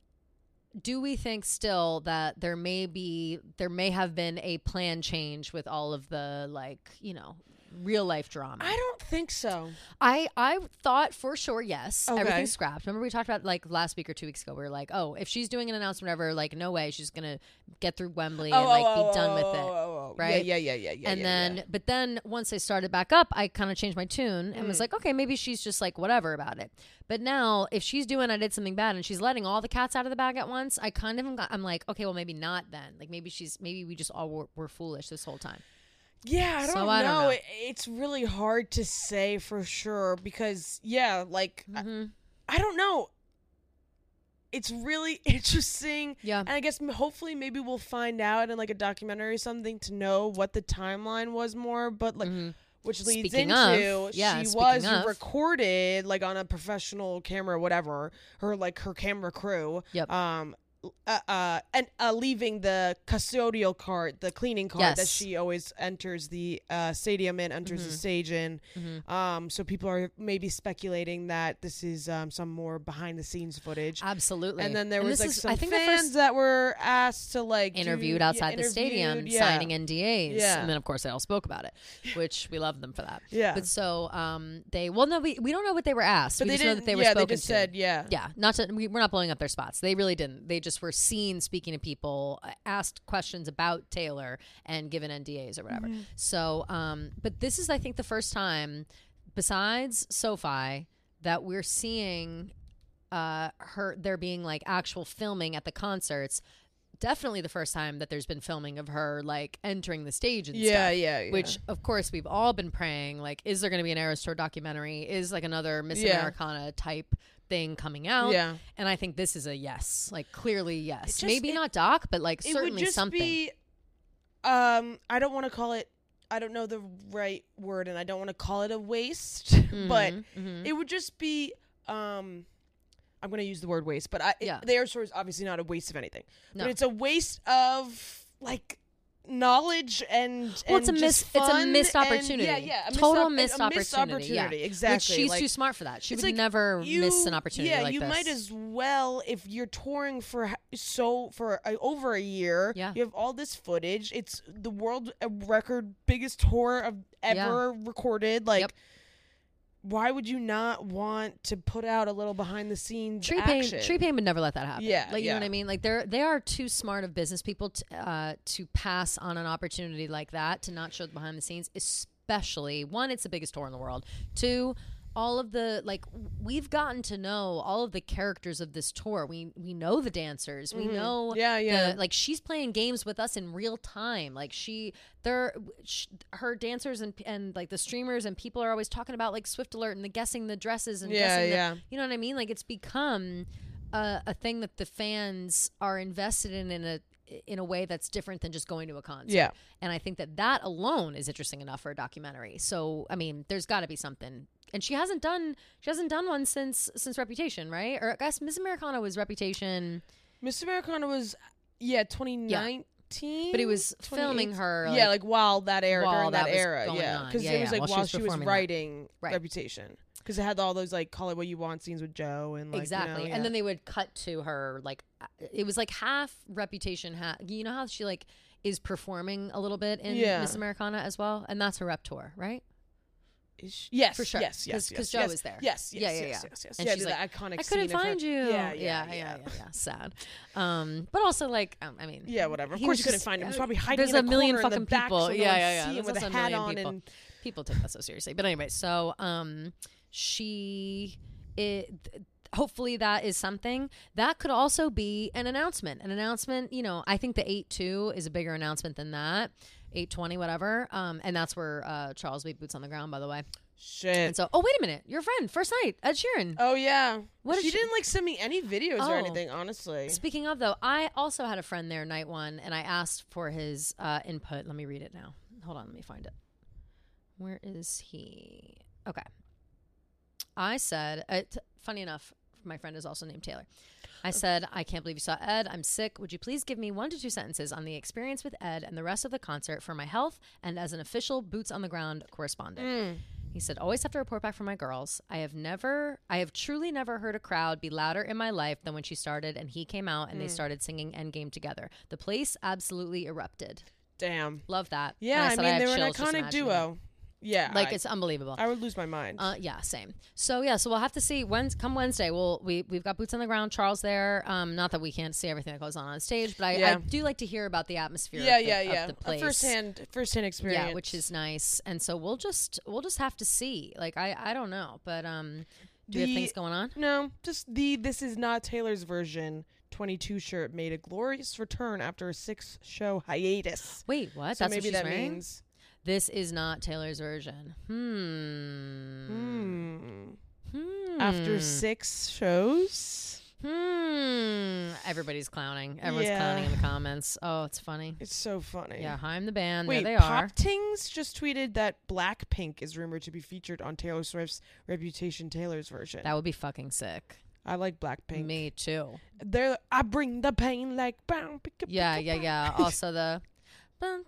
do we think still that there may have been a plan change with all of the, like, you know, real life drama? I don't think so. I thought for sure, yes. Okay. Everything's scrapped. Remember we talked about like last week or 2 weeks ago, we were like, oh, if she's doing an announcement ever, like no way she's gonna get through Wembley and like be done with it. Right? Yeah. And then, but then once they started back up, I kind of changed my tune and was like, okay, maybe she's just like whatever about it. But now, if she's doing I did something bad and she's letting all the cats out of the bag at once, I kind of I'm like, okay, well maybe not then. Like maybe we just all were foolish this whole time. Yeah, I don't So know. I don't know. It's really hard to say for sure because yeah, like Mm-hmm. I don't know. It's really interesting. Yeah. And I guess hopefully maybe we'll find out in like a documentary or something to know what the timeline was more, but like which leads Speaking into of, yeah, she speaking was of. recorded like on a professional camera or whatever, her camera crew. Yep. And leaving the custodial cart, the cleaning cart that Yes. she always enters the stadium in, enters the stage in. So people are maybe speculating that this is some more behind the scenes footage. Absolutely. And then there was this like is, some I think the fans first that were asked to like interviewed outside the stadium, yeah. signing NDAs, Yeah. and then of course they all spoke about it, which we love them for that. Yeah. But so we don't know what they were asked. But We they just know didn't. that they were Yeah, spoken they just to. said yeah. Yeah, we're not blowing up their spots. They really didn't. They just were seen speaking to people, asked questions about Taylor, and given NDAs or whatever. So, but this is, I think, the first time, besides SoFi, that we're seeing there being like actual filming at the concerts definitely the first time that there's been filming of her like entering the stage and Yeah, stuff. yeah. Which of course we've all been praying, like, is there going to be an Eras Tour documentary? Is like another Miss Yeah. Americana type thing coming out? Yeah. And I think this is a yes, like clearly yes. Just- Maybe not doc, but like It certainly would just something. be. I don't want to call it. I don't know the right word, and I don't want to call it a waste, but it would just be. I'm going to use the word waste, but the Eras Tour is obviously not a waste of anything. No. But it's a waste of like knowledge and Well, it's a just it's a fun missed and- opportunity. a Total missed missed opportunity. Yeah. Exactly. Which she's like, too smart for that. She it's would like never miss an opportunity Yeah, like you this. might as well, if you're touring for over a year. Yeah. You have all this footage. It's the world record biggest tour of ever recorded. Like. Yep. Why would you not want to put out a little behind the scenes Tree action? Pain would never let that happen. Yeah, like you know yeah. what I mean. Like they are too smart of business people to pass on an opportunity like that, to not show the behind the scenes. Especially one, it's the biggest tour in the world. Two, all of the like we've gotten to know all of the characters of this tour. We know the dancers. We know like she's playing games with us in real time. Like her dancers and like the streamers and people are always talking about like Swift Alert and the guessing the dresses and guessing you know what I mean? Like it's become a thing that the fans are invested in a way that's different than just going to a concert. Yeah. And I think that alone is interesting enough for a documentary. So, I mean, there's got to be something. And she hasn't done one since Reputation, right? Or I guess Miss Americana was Reputation. Miss Americana was 2019. But it was filming her like while that era while during that that was era. going Yeah. on. Because Yeah, it was yeah, like while while she she was was performing that. writing Right. Reputation. Because it had all those like Call It What You Want scenes with Joe and like exactly. And then they would cut to her like it was like half Reputation, half you know how she like is performing a little bit in Miss Americana as well, and that's her rep tour, right? Yes, for sure. Yes, because Joe was there. Yes. Yeah. And she's like, iconic. I couldn't find you. Yeah. Sad. But also like, I mean, yeah, whatever. Of course, you couldn't find him. He's probably hiding. There's in a million corner in fucking the back people. so no one see him There's with a also hat million on people. and People take that so seriously. But anyway, so hopefully that is something that could also be an announcement. You know, I think the 8/2 is a bigger announcement than that. 8/20, whatever. And that's where Charles will be boots on the ground, by the way. Shit. And so, oh, wait a minute. Your friend, first night, Ed Sheeran. Oh, yeah. What she didn't like send me any videos or anything, honestly. Speaking of, though, I also had a friend there night one, and I asked for his input. Let me read it now. Hold on. Let me find it. Where is he? Okay. I said, funny enough, my friend is also named Taylor. I said, I can't believe you saw Ed. I'm sick. Would you please give me 1 to 2 sentences on the experience with Ed and the rest of the concert for my health and as an official boots on the ground correspondent? He said, always have to report back from my girls. I have truly never heard a crowd be louder in my life than when she started and he came out and they started singing Endgame together. The place absolutely erupted. Damn. Love that. Yeah, I said, mean, they were an chills just iconic imagining duo. it. Yeah. Like, it's unbelievable. I would lose my mind. Yeah, same. So we'll have to see come Wednesday. We've got boots on the ground. Charles there. Not that we can't see everything that goes on stage, but I do like to hear about the atmosphere. Of the place. A firsthand experience. Yeah, which is nice. And so we'll just have to see. Like I don't know, but do you have things going on? No, just This Is Not Taylor's Version 22 shirt made a glorious return after a 6-show hiatus. Wait, what? So That's maybe what she's that wearing? means. This is not Taylor's version. After 6 shows? Everybody's clowning. Everyone's clowning in the comments. Oh, it's funny. It's so funny. Yeah, I'm the band. Wait, there they are. Pop Tings just tweeted that Blackpink is rumored to be featured on Taylor Swift's Reputation Taylor's version. That would be fucking sick. I like Blackpink. Me too. I bring the pain like bound. Yeah. Also the. Oh,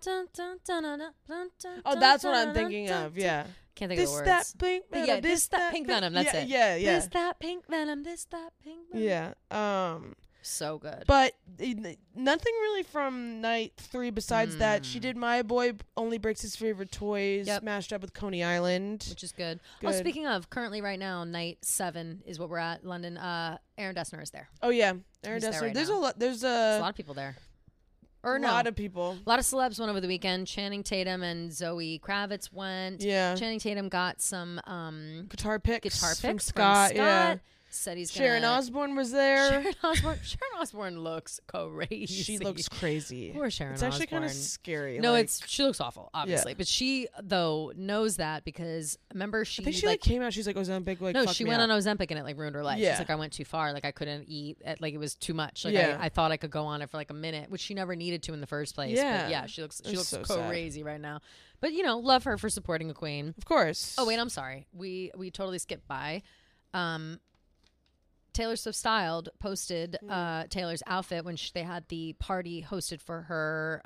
that's what I'm thinking of. Yeah. Can't think of the words. That pink venom. Yeah, this that pink venom. That's it. Yeah. This that pink venom. This that pink venom. Yeah. So good. But nothing really from night 3 besides that. She did My Boy Only Breaks His Favorite Toys, mashed up with Coney Island, which is good. Oh, speaking of, currently right now, night 7 is what we're at. London. Aaron Dessner is there. Oh yeah, Aaron Dessner. Right there's now. a lot. There's a lot of people there. A lot of people. A lot of celebs went over the weekend. Channing Tatum and Zoe Kravitz went. Yeah. Channing Tatum got some guitar picks from Scott. Yeah. said he's Sharon gonna. Osbourne was there. Sharon Osbourne looks crazy. She looks crazy. Poor Sharon It's actually Osbourne. kind of scary. No, like, she looks awful, obviously. But she though knows that because remember I think she like came out. She's like Ozempic. Like no, fuck she me went up. on Ozempic and it like ruined her life. Yeah. She's like, I went too far. Like I couldn't eat. Like it was too much. Like Yeah. I thought I could go on it for like a minute, which she never needed to in the first place. Yeah. But yeah, she looks so sad. crazy right now. But you know, love her for supporting a queen. Of course. Oh wait, I'm sorry. We totally skipped by. Taylor Swift Styled posted Taylor's outfit when they had the party hosted for her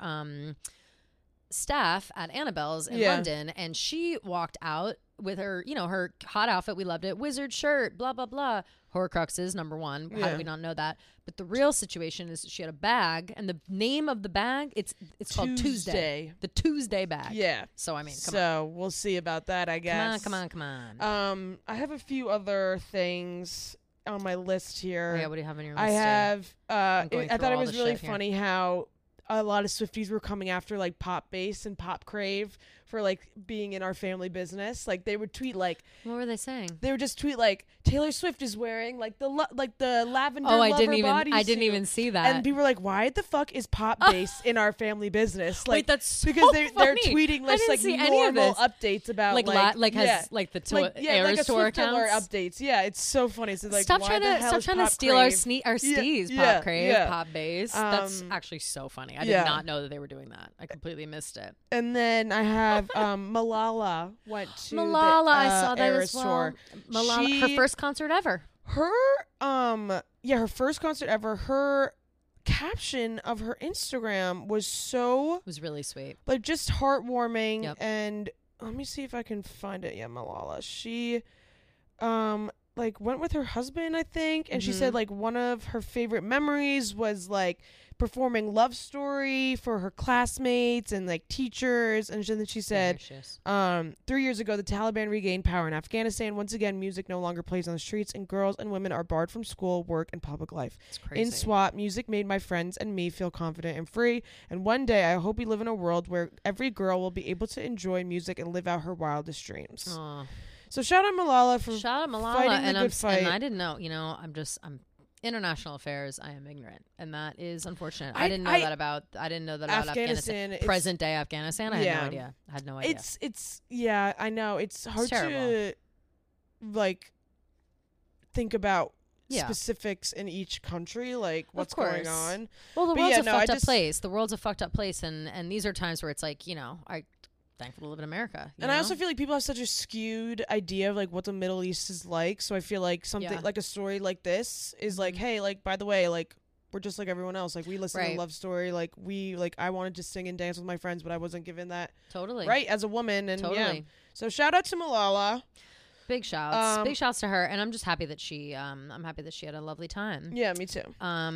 staff at Annabelle's in London, and she walked out with her, you know, her hot outfit. We loved it. Wizard shirt, blah, blah, blah. Horcruxes, number one. How did we not know that? But the real situation is she had a bag, and the name of the bag, it's called Tuesday. The Tuesday bag. Yeah. So, I mean, come So we'll see about that, I guess. Come on. I have a few other things on my list here. Oh, yeah, what do you have on your list? I have, I going thought through it all was the really shit here. funny how a lot of Swifties were coming after like Pop Bass and Pop Crave for like being in our family business. Like they would tweet like, What were they saying? they would just tweet like Taylor Swift is wearing like the lavender Oh, lover I didn't bodysuit. even see that. And people were like, why the fuck is Pop Bass in our family business? Like, Wait, that's so because they're funny. tweeting I like didn't see any of normal this. updates about like has like the Eras like a tour Swift alert accounts. updates. Yeah, it's so funny. So like, Stop why trying the hell is to Pop steal our Crave- steves, yeah, Pop Crave, yeah. Pop Bass. That's actually so funny. I did not know that they were doing that. I completely missed it. And then I have Malala went to Malala, the, I saw that Eras as well. tour. Malala, her first concert ever. Her first concert ever. Her caption of her Instagram was so It was really sweet. like just heartwarming. Yep. And let me see if I can find it. Yeah, Malala. She like went with her husband, I think, and she said like one of her favorite memories was like performing Love Story for her classmates and like teachers. And then she said, Delicious. 3 years ago, the Taliban regained power in Afghanistan. Once again, music no longer plays on the streets, and girls and women are barred from school, work, and public life. It's crazy. In SWAT, music made my friends and me feel confident and free. And one day, I hope we live in a world where every girl will be able to enjoy music and live out her wildest dreams. Aw. So shout out Malala for Shout out Malala, fighting and the good fight. and I didn't know. You know, I'm international affairs. I am ignorant, and that is unfortunate. I didn't know that about Afghanistan. Present day Afghanistan. I had no idea. I had no idea. It's yeah, I know. It's hard to like think about specifics in each country, like what's going on. Well, the But world's yeah, a no, fucked I up just- place. The world's a fucked up place, and these are times where it's like, you know, I thankful to live in America. And I also feel like people have such a skewed idea of like what the Middle East is like. So I feel like something like a story like this is like, hey, like by the way, like we're just like everyone else. Like we listen to Love Story. Like I wanted to sing and dance with my friends, but I wasn't given that right as a woman. And yeah, so shout out to Malala. Big shouts. Big shouts to her, and I'm just happy that she I'm happy that she had a lovely time. Yeah, me too.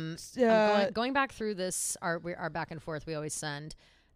Going back through this our back and forth we always send,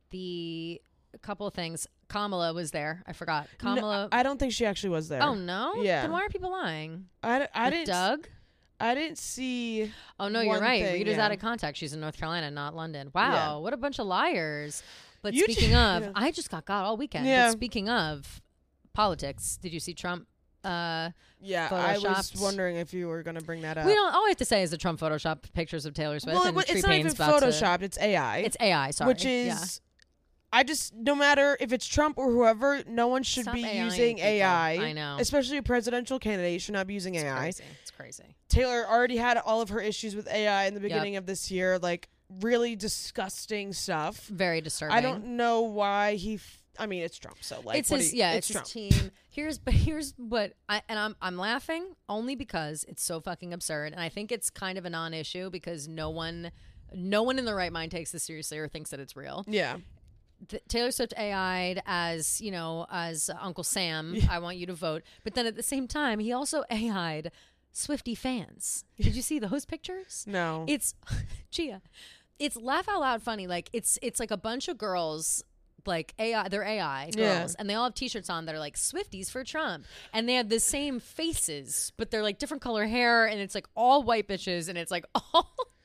a couple of things. Kamala was there. I forgot. Kamala. No, I don't think she actually was there. Oh no. Yeah. Then why are people lying? I didn't. Doug. I didn't see. Oh no, you're right. Thing, Rita's out of context. She's in North Carolina, not London. Wow, what a bunch of liars. But You speaking t- of, yeah. I just got all weekend. Yeah. But speaking of politics, did you see Trump? Yeah, I was photoshopped? wondering if you were going to bring that up. We don't. All we have to say is that Trump photoshopped pictures of Taylor Swift. Well, and it's Tree not even Payne's about to- photoshopped. It's AI. It's AI. Sorry, which is. yeah. I just, no matter if it's Trump or whoever, no one should Stop be AIing using people. AI. I know. Especially a presidential candidate should not be using AI. Crazy. It's crazy. Taylor already had all of her issues with AI in the beginning of this year, like really disgusting stuff. Very disturbing. I don't know why I mean, it's Trump, so like, It's his, it's Trump. his team. Here's what I'm laughing only because it's so fucking absurd, and I think it's kind of a non-issue because no one in their right mind takes this seriously or thinks that it's real. Yeah. Taylor Swift AI'd as, you know, as Uncle Sam, I want you to vote. But then at the same time, he also AI'd Swiftie fans. Did you see those pictures? No. It's, Gia, it's laugh out loud funny. Like, it's like a bunch of girls, like AI, they're AI girls, and they all have t-shirts on that are like Swifties for Trump. And they have the same faces, but they're like different color hair, and it's like all white bitches, and it's like all...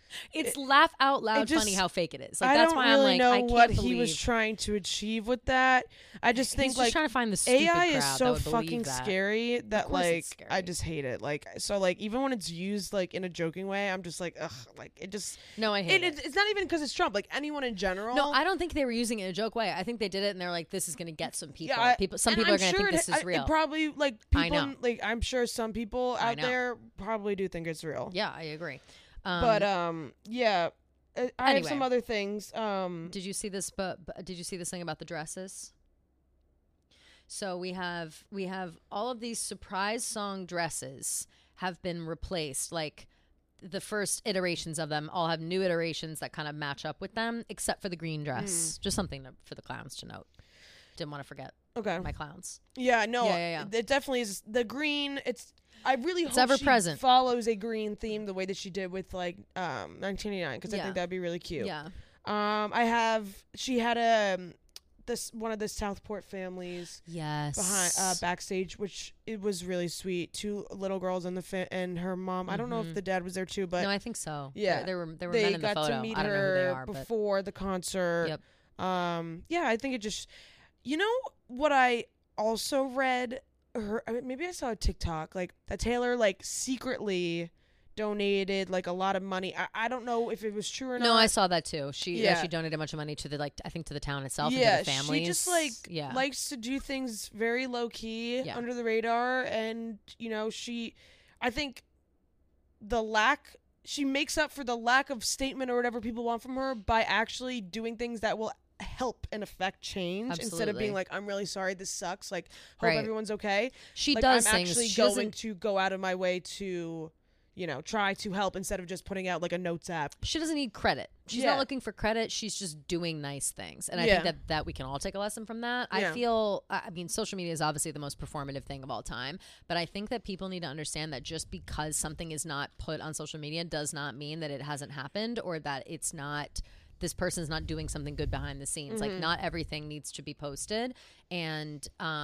It's laugh out loud just- funny how fake it is. Like, I that's don't why really I'm like, know I can't what believe he was trying to achieve with that. I just think he's just like trying to find the stupid AI crowd is that so would believe fucking that. scary that course like it's scary. I just hate it. Like so like even when it's used like in a joking way, I'm just like ugh. Like it just No, I hate it. It's not even because it's Trump. Like anyone in general. No, I don't think they were using it in a joke way. I think they did it and they're like, this is going to get some people. Yeah, Some and people I'm are going to sure think this is real. It probably like I people know. like I'm sure some people I out know. there probably do think it's real. Yeah, I agree. But yeah, I have some Anyway. other things. Did you see this? But did you see this thing about the dresses? So we have all of these surprise song dresses have been replaced. Like the first iterations of them all have new iterations that kind of match up with them, except for the green dress. Just something for the clowns to note. Didn't want to forget Okay. my clowns. Yeah, no, Yeah. it definitely is the green. I really hope ever she present. follows a green theme the way that she did with like 1989 because I Yeah. think that'd be really cute. Yeah. She had one of the Southport families Yes. behind backstage, which it was really sweet. Two little girls and and her mom. I don't know if the dad was there too, but No, I think so. Yeah. There were men they in the got photo. to meet I don't know who they her are, but before the concert. Yep. Yeah, I think it just, you know what I also read, maybe I saw a TikTok, like that Taylor like secretly donated like a lot of money. I don't know if it was true or not. no, I saw that too. She Yeah. she donated a bunch of money to the I think to the town itself Yeah, and to the families. she just like yeah. likes to do things very low key Yeah. under the radar, and I think she makes up for the lack of statement or whatever people want from her by actually doing things that will help and affect change instead of Absolutely. being like, I'm really sorry, this sucks, like hope Right. everyone's okay. She Like, does I'm things. actually She going doesn't- to go out of my way to try to help instead of just putting out like a notes app. She doesn't need credit. She's Yeah. not looking for credit. She's just doing nice things. And I Yeah. think that we can all take a lesson from that. Yeah. I mean, social media is obviously the most performative thing of all time. But I think that people need to understand that just because something is not put on social media does not mean that it hasn't happened or that it's not, this person's not doing something good behind the scenes. Like not everything needs to be posted. And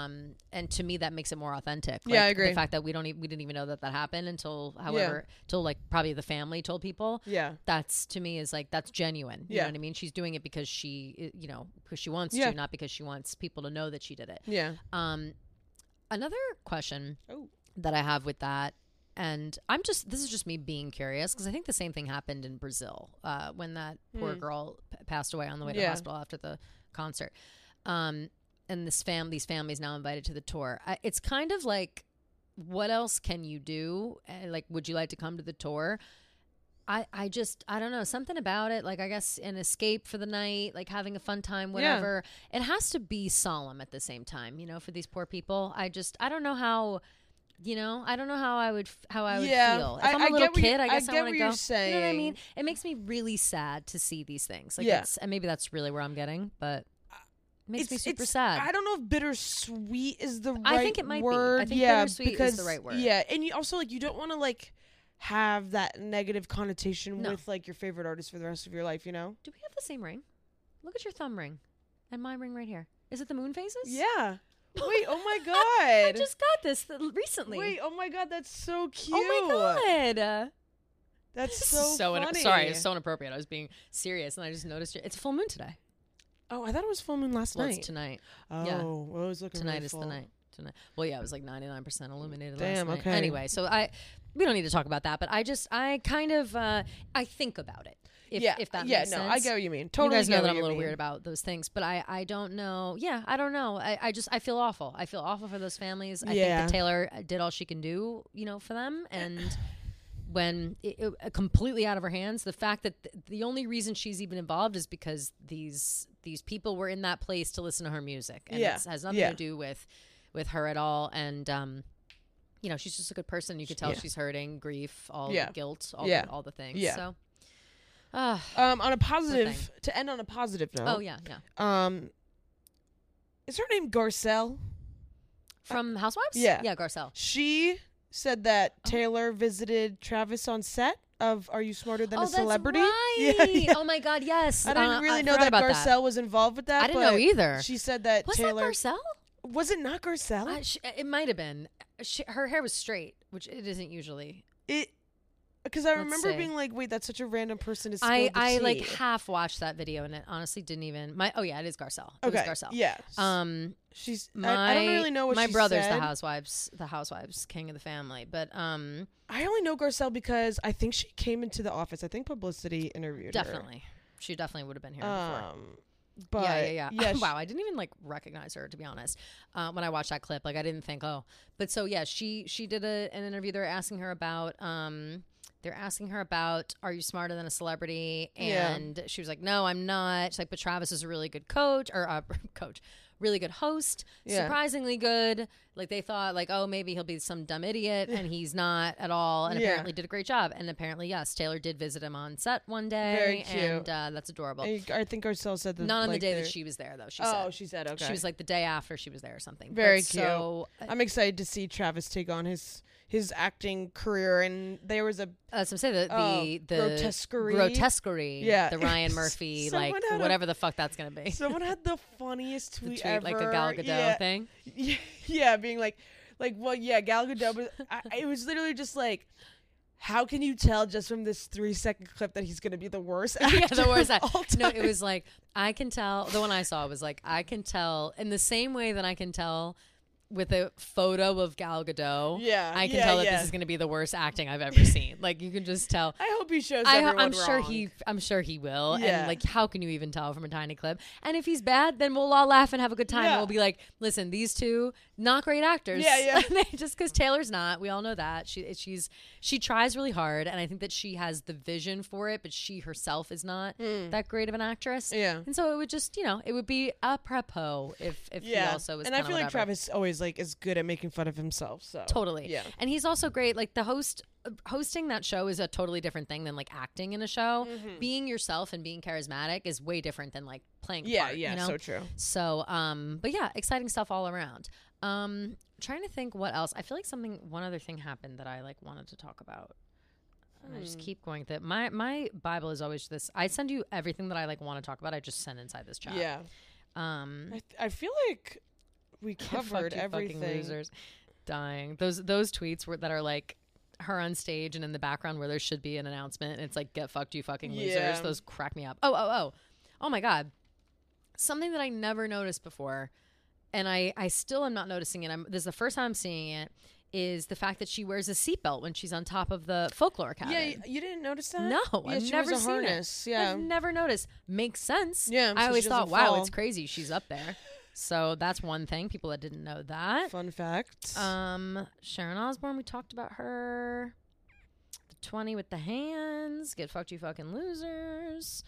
to me, that makes it more authentic. Like, Yeah, I agree. The fact that we didn't even know that happened until like probably the family told people. Yeah. That's to me is like that's genuine. You Yeah. know what I mean? She's doing it because because she wants Yeah. to, not because she wants people to know that she did it. Yeah. Another question Oh. that I have with that, and this is just me being curious because I think the same thing happened in Brazil when that poor girl passed away on the way to the Yeah. hospital after the concert. And these families now invited to the tour. It's kind of like, what else can you do? Like, would you like to come to the tour? I don't know, something about it. Like, I guess an escape for the night, like having a fun time, whatever. It has to be solemn at the same time, for these poor people. I don't know how, I don't know how I would Yeah, feel. If I I'm a get little what you- kid, I guess I I get want what to you're go. You know what I mean? saying. It makes me really sad to see these things. Like, Yeah. and maybe that's really where I'm getting, but it makes me super It's- sad. I don't know if bittersweet is the right I think it might be. word. I think yeah, bittersweet is because, the right word. Yeah, and you also you don't want to have that negative connotation No. with your favorite artist for the rest of your life. Do we have the same ring? Look at your thumb ring and my ring right here. Is it the moon phases? Yeah. Wait. Oh my god. I just got this recently. Wait. Oh my god. That's so cute. Oh my god. That's This so is funny. sorry, it's so inappropriate. I was being serious and I just noticed it's a full moon today. Oh, I thought it was full moon last Well, night. it's tonight. Oh, yeah. well, it was looking Tonight really is full. the night. Tonight. Well, yeah, it was like 99% illuminated Damn, last night. okay. Anyway, so we don't need to talk about that, but I kind of I think about it. If that makes sense. I get what you mean. Totally. You guys get know what that I'm a you little mean. weird about those things, but I don't know. Yeah, I don't know. I feel awful. I feel awful for those families. I think Yeah. that Taylor did all she can do, for them, and when it completely out of her hands, the fact that the only reason she's even involved is because these people were in that place to listen to her music, and Yeah. it has nothing Yeah. to do with her at all. And she's just a good person. You could tell Yeah. she's hurting, grief, all Yeah. the guilt, Yeah. all the things. Yeah. So. On a positive, to end on a positive note. Oh yeah. Is her name Garcelle? From Housewives? Yeah. Yeah, Garcelle. She said that Taylor visited Travis on set of Are You Smarter Than a Celebrity? That's right. Yeah, yeah. Oh my God, yes. I didn't really know forgot that about Garcelle was involved with that. I didn't know but either. She said that Was Taylor. that Garcelle? Was it not Garcelle? It might have been. Her hair was straight, which it isn't usually. It because I Let's remember see. being like, wait, that's such a random person to spill I the like tea. half watched that video and it honestly didn't even it is Garcelle. It Okay. was Garcelle. Yeah. She's I don't really know what my she brother's said. the housewives king of the family, but I only know Garcelle because I think she came into the office. I think Publicity interviewed her. definitely she definitely would have been here before. But yeah. Wow, I didn't even like recognize her, to be honest. When I watched that clip, like I didn't think, oh, but so yeah, she did an interview. They're asking her about are you smarter than a celebrity? And she was like, no, I'm not. She's like, but Travis is a really good really good host, surprisingly good. Like they thought like, oh, maybe he'll be some dumb idiot, and he's not at all, and apparently did a great job. And apparently, yes, Taylor did visit him on set one day. Very cute. And that's adorable. I think Garcelle said that. Not on like, the day that she was there, though. She said, okay. She was like the day after she was there or something. Very But cute. So I'm excited to see Travis take on his acting career, and there was a that's what I'm saying. The grotesquerie. Yeah. The Ryan Murphy, like whatever the fuck that's gonna be. Someone had the funniest tweet ever, like the Gal Gadot thing. Yeah, being like, well, yeah, Gal Gadot. But it was literally just like, how can you tell just from this 3-second clip that he's gonna be the worst actor? Yeah, the worst of all time? No, it was like I can tell. The one I saw was like I can tell in the same way that I can tell. With a photo of Gal Gadot, I can tell that this is going to be the worst acting I've ever seen. Like you can just tell. I hope he shows everyone I'm sure wrong. I'm sure he will. Yeah. And like, how can you even tell from a tiny clip? And if he's bad, then we'll all laugh and have a good time. Yeah. And we'll be like, listen, these two not great actors. Yeah. Just because Taylor's not, we all know that she tries really hard, and I think that she has the vision for it, but she herself is not that great of an actress. Yeah. And so it would just, it would be apropos if he also was. And I feel like whatever. Travis always like is good at making fun of himself. So totally. Yeah. And he's also great. Like the hosting that show is a totally different thing than like acting in a show. Mm-hmm. Being yourself and being charismatic is way different than like playing a part, yeah, so true. So but yeah, exciting stuff all around. Trying to think what else. I feel like one other thing happened that I like wanted to talk about. And I just keep going through my Bible is always this. I send you everything that I like want to talk about. I just send inside this chat. Yeah. I feel like we covered everything. Fucking losers. Dying. Those tweets that are like her on stage and in the background where there should be an announcement. And it's like, get fucked, you fucking losers. Those crack me up. Oh my God. Something that I never noticed before, and I still am not noticing it. This is the first time I'm seeing it, is the fact that she wears a seatbelt when she's on top of the folklore cabin. Yeah, you didn't notice that? No, yeah, I've never seen harness. it. Yeah. I've never noticed. Makes sense. Yeah, I so always she thought, doesn't wow, fall. it's crazy. She's up there. So that's one thing. People that didn't know that. Fun fact. Sharon Osbourne, we talked about her. The 20 with the hands. Get fucked, you fucking losers.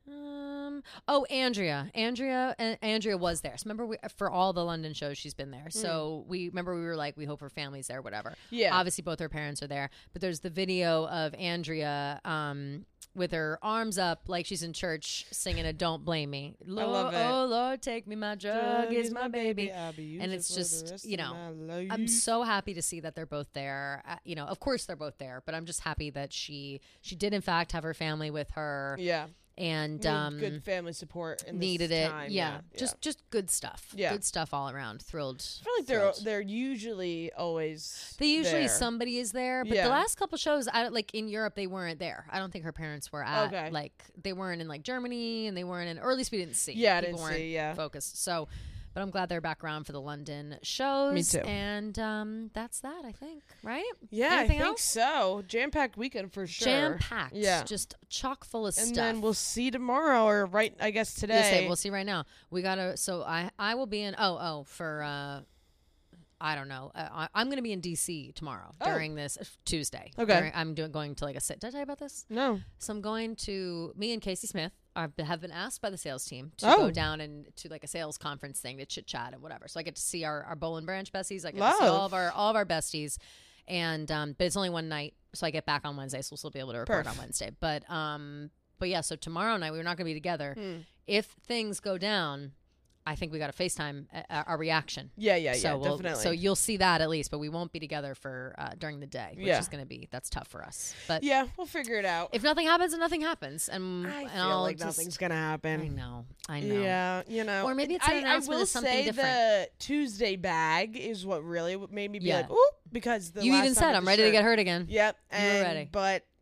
Andrea was there. So remember, for all the London shows, she's been there. So we were like, we hope her family's there, whatever. Yeah. Obviously, both her parents are there. But there's the video of Andrea, with her arms up like she's in church singing a "Don't Blame Me." Lord, love it. Oh Lord, take me, my drug is my baby. And it's just, I'm so happy to see that they're both there. Of course they're both there, but I'm just happy that she did in fact have her family with her. Yeah. And good family support in needed this it. time. Yeah. Just good stuff. Yeah. Good stuff all around. Thrilled. I feel like they're usually always there. Somebody is there, but the last couple shows, like in Europe, they weren't there. I don't think her parents were at like they weren't in like Germany, and they weren't in, or at least we didn't see. Yeah, People I didn't see. Yeah, focused. So, but I'm glad they're back around for the London shows. Me too. And that's that. I think, right? Yeah, Anything I think else? so. Jam-packed weekend for sure. Jam-packed. Yeah, just chock full of and stuff. then we'll see tomorrow, or I guess today. We'll see right now. We gotta. So I will be in. For. I don't know. I'm going to be in DC tomorrow during this Tuesday. Okay. I'm going to like a sit. Did I tell you about this? No. So I'm going to, me and Casey Smith have been asked by the sales team to go down and to like a sales conference thing to chit chat and whatever. So I get to see our Bowl and Branch besties. I get to see all of our besties. And, but it's only one night. So I get back on Wednesday. So we'll still be able to record on Wednesday. But yeah, so tomorrow night we're not going to be together. If things go down, I think we got to FaceTime our reaction. Yeah, so definitely. So you'll see that at least, but we won't be together for during the day, which is going to be, that's tough for us. But yeah, we'll figure it out. If nothing happens, then nothing happens. And I and feel I'll like just, nothing's gonna happen. I know. Yeah, Or maybe it's an announcement I will of something say different. the Tuesday bag is what really made me be like, ooh, because the You last even time said, with I'm the ready to shirt- get hurt again. Yep, You were ready. But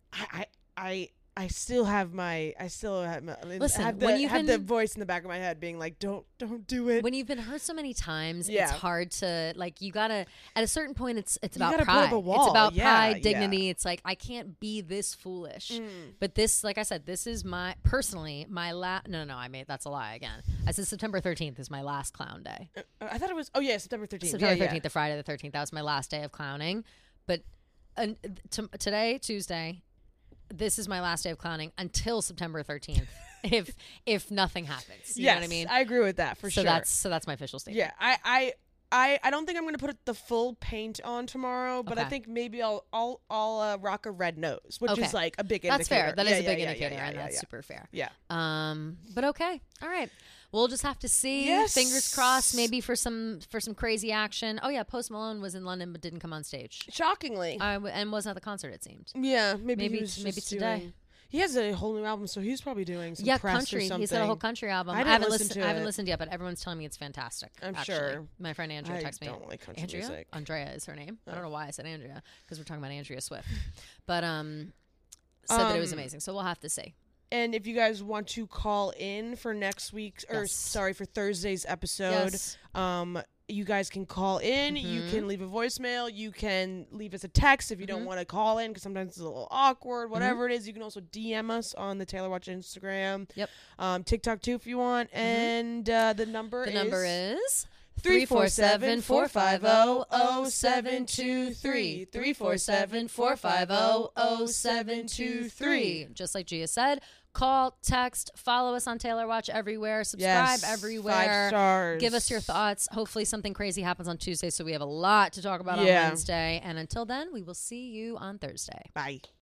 I still have my Listen, have when you've the been- voice in the back of my head being like, don't do it. When you've been hurt so many times, Yeah. it's hard to like. You gotta at a certain point. It's about gotta put pride. up a It's wall. about Yeah, pride, yeah. dignity. It's like I can't be this foolish. But this, like I said, this is my personally my last. No, I made that's a lie again. I said September 13th is my last clown day. I thought it was September 13th. September 13th, the Friday the 13th. That was my last day of clowning. But today, Tuesday, this is my last day of clowning until September 13th. if nothing happens, you know what I mean. I agree with that for so sure. that's my official statement. Yeah, I don't think I'm gonna put the full paint on tomorrow, but I Okay. think maybe I'll rock a red nose, which Okay. is like a big indicator. That's fair. That is a big yeah, indicator, yeah, and yeah, that's yeah. super fair. Yeah. But okay, all right. We'll just have to see. Yes. Fingers crossed, maybe for some crazy action. Oh yeah, Post Malone was in London but didn't come on stage. Shockingly. And wasn't at the concert. It seemed. Yeah, maybe Maybe he was just today. doing- He has a whole new album, so he's probably doing some press country. or something. He's got a whole country album. I I didn't haven't listen to I haven't it. listened yet, but everyone's telling me it's fantastic. I'm actually. sure. My friend Andrea I texted me. don't like country Andrea? music. Andrea is her name. I don't know why I said Andrea because we're talking about Andrea Swift. But said that it was amazing. So we'll have to see. And if you guys want to call in for next week's, or Yes. sorry, for Thursday's episode, Yes. you guys can call in. You can leave a voicemail. You can leave us a text if you don't want to call in, because sometimes it's a little awkward. Whatever it is, you can also DM us on the Taylor Watch Instagram. Yep. TikTok too if you want. And the number is 347-450-0723. 347-450-0723. Just like Gia said, call, text, follow us on Taylor Watch everywhere, subscribe Yes, everywhere. 5 stars. Give us your thoughts. Hopefully something crazy happens on Tuesday, so we have a lot to talk about on Yeah. Wednesday. And until then, we will see you on Thursday. Bye.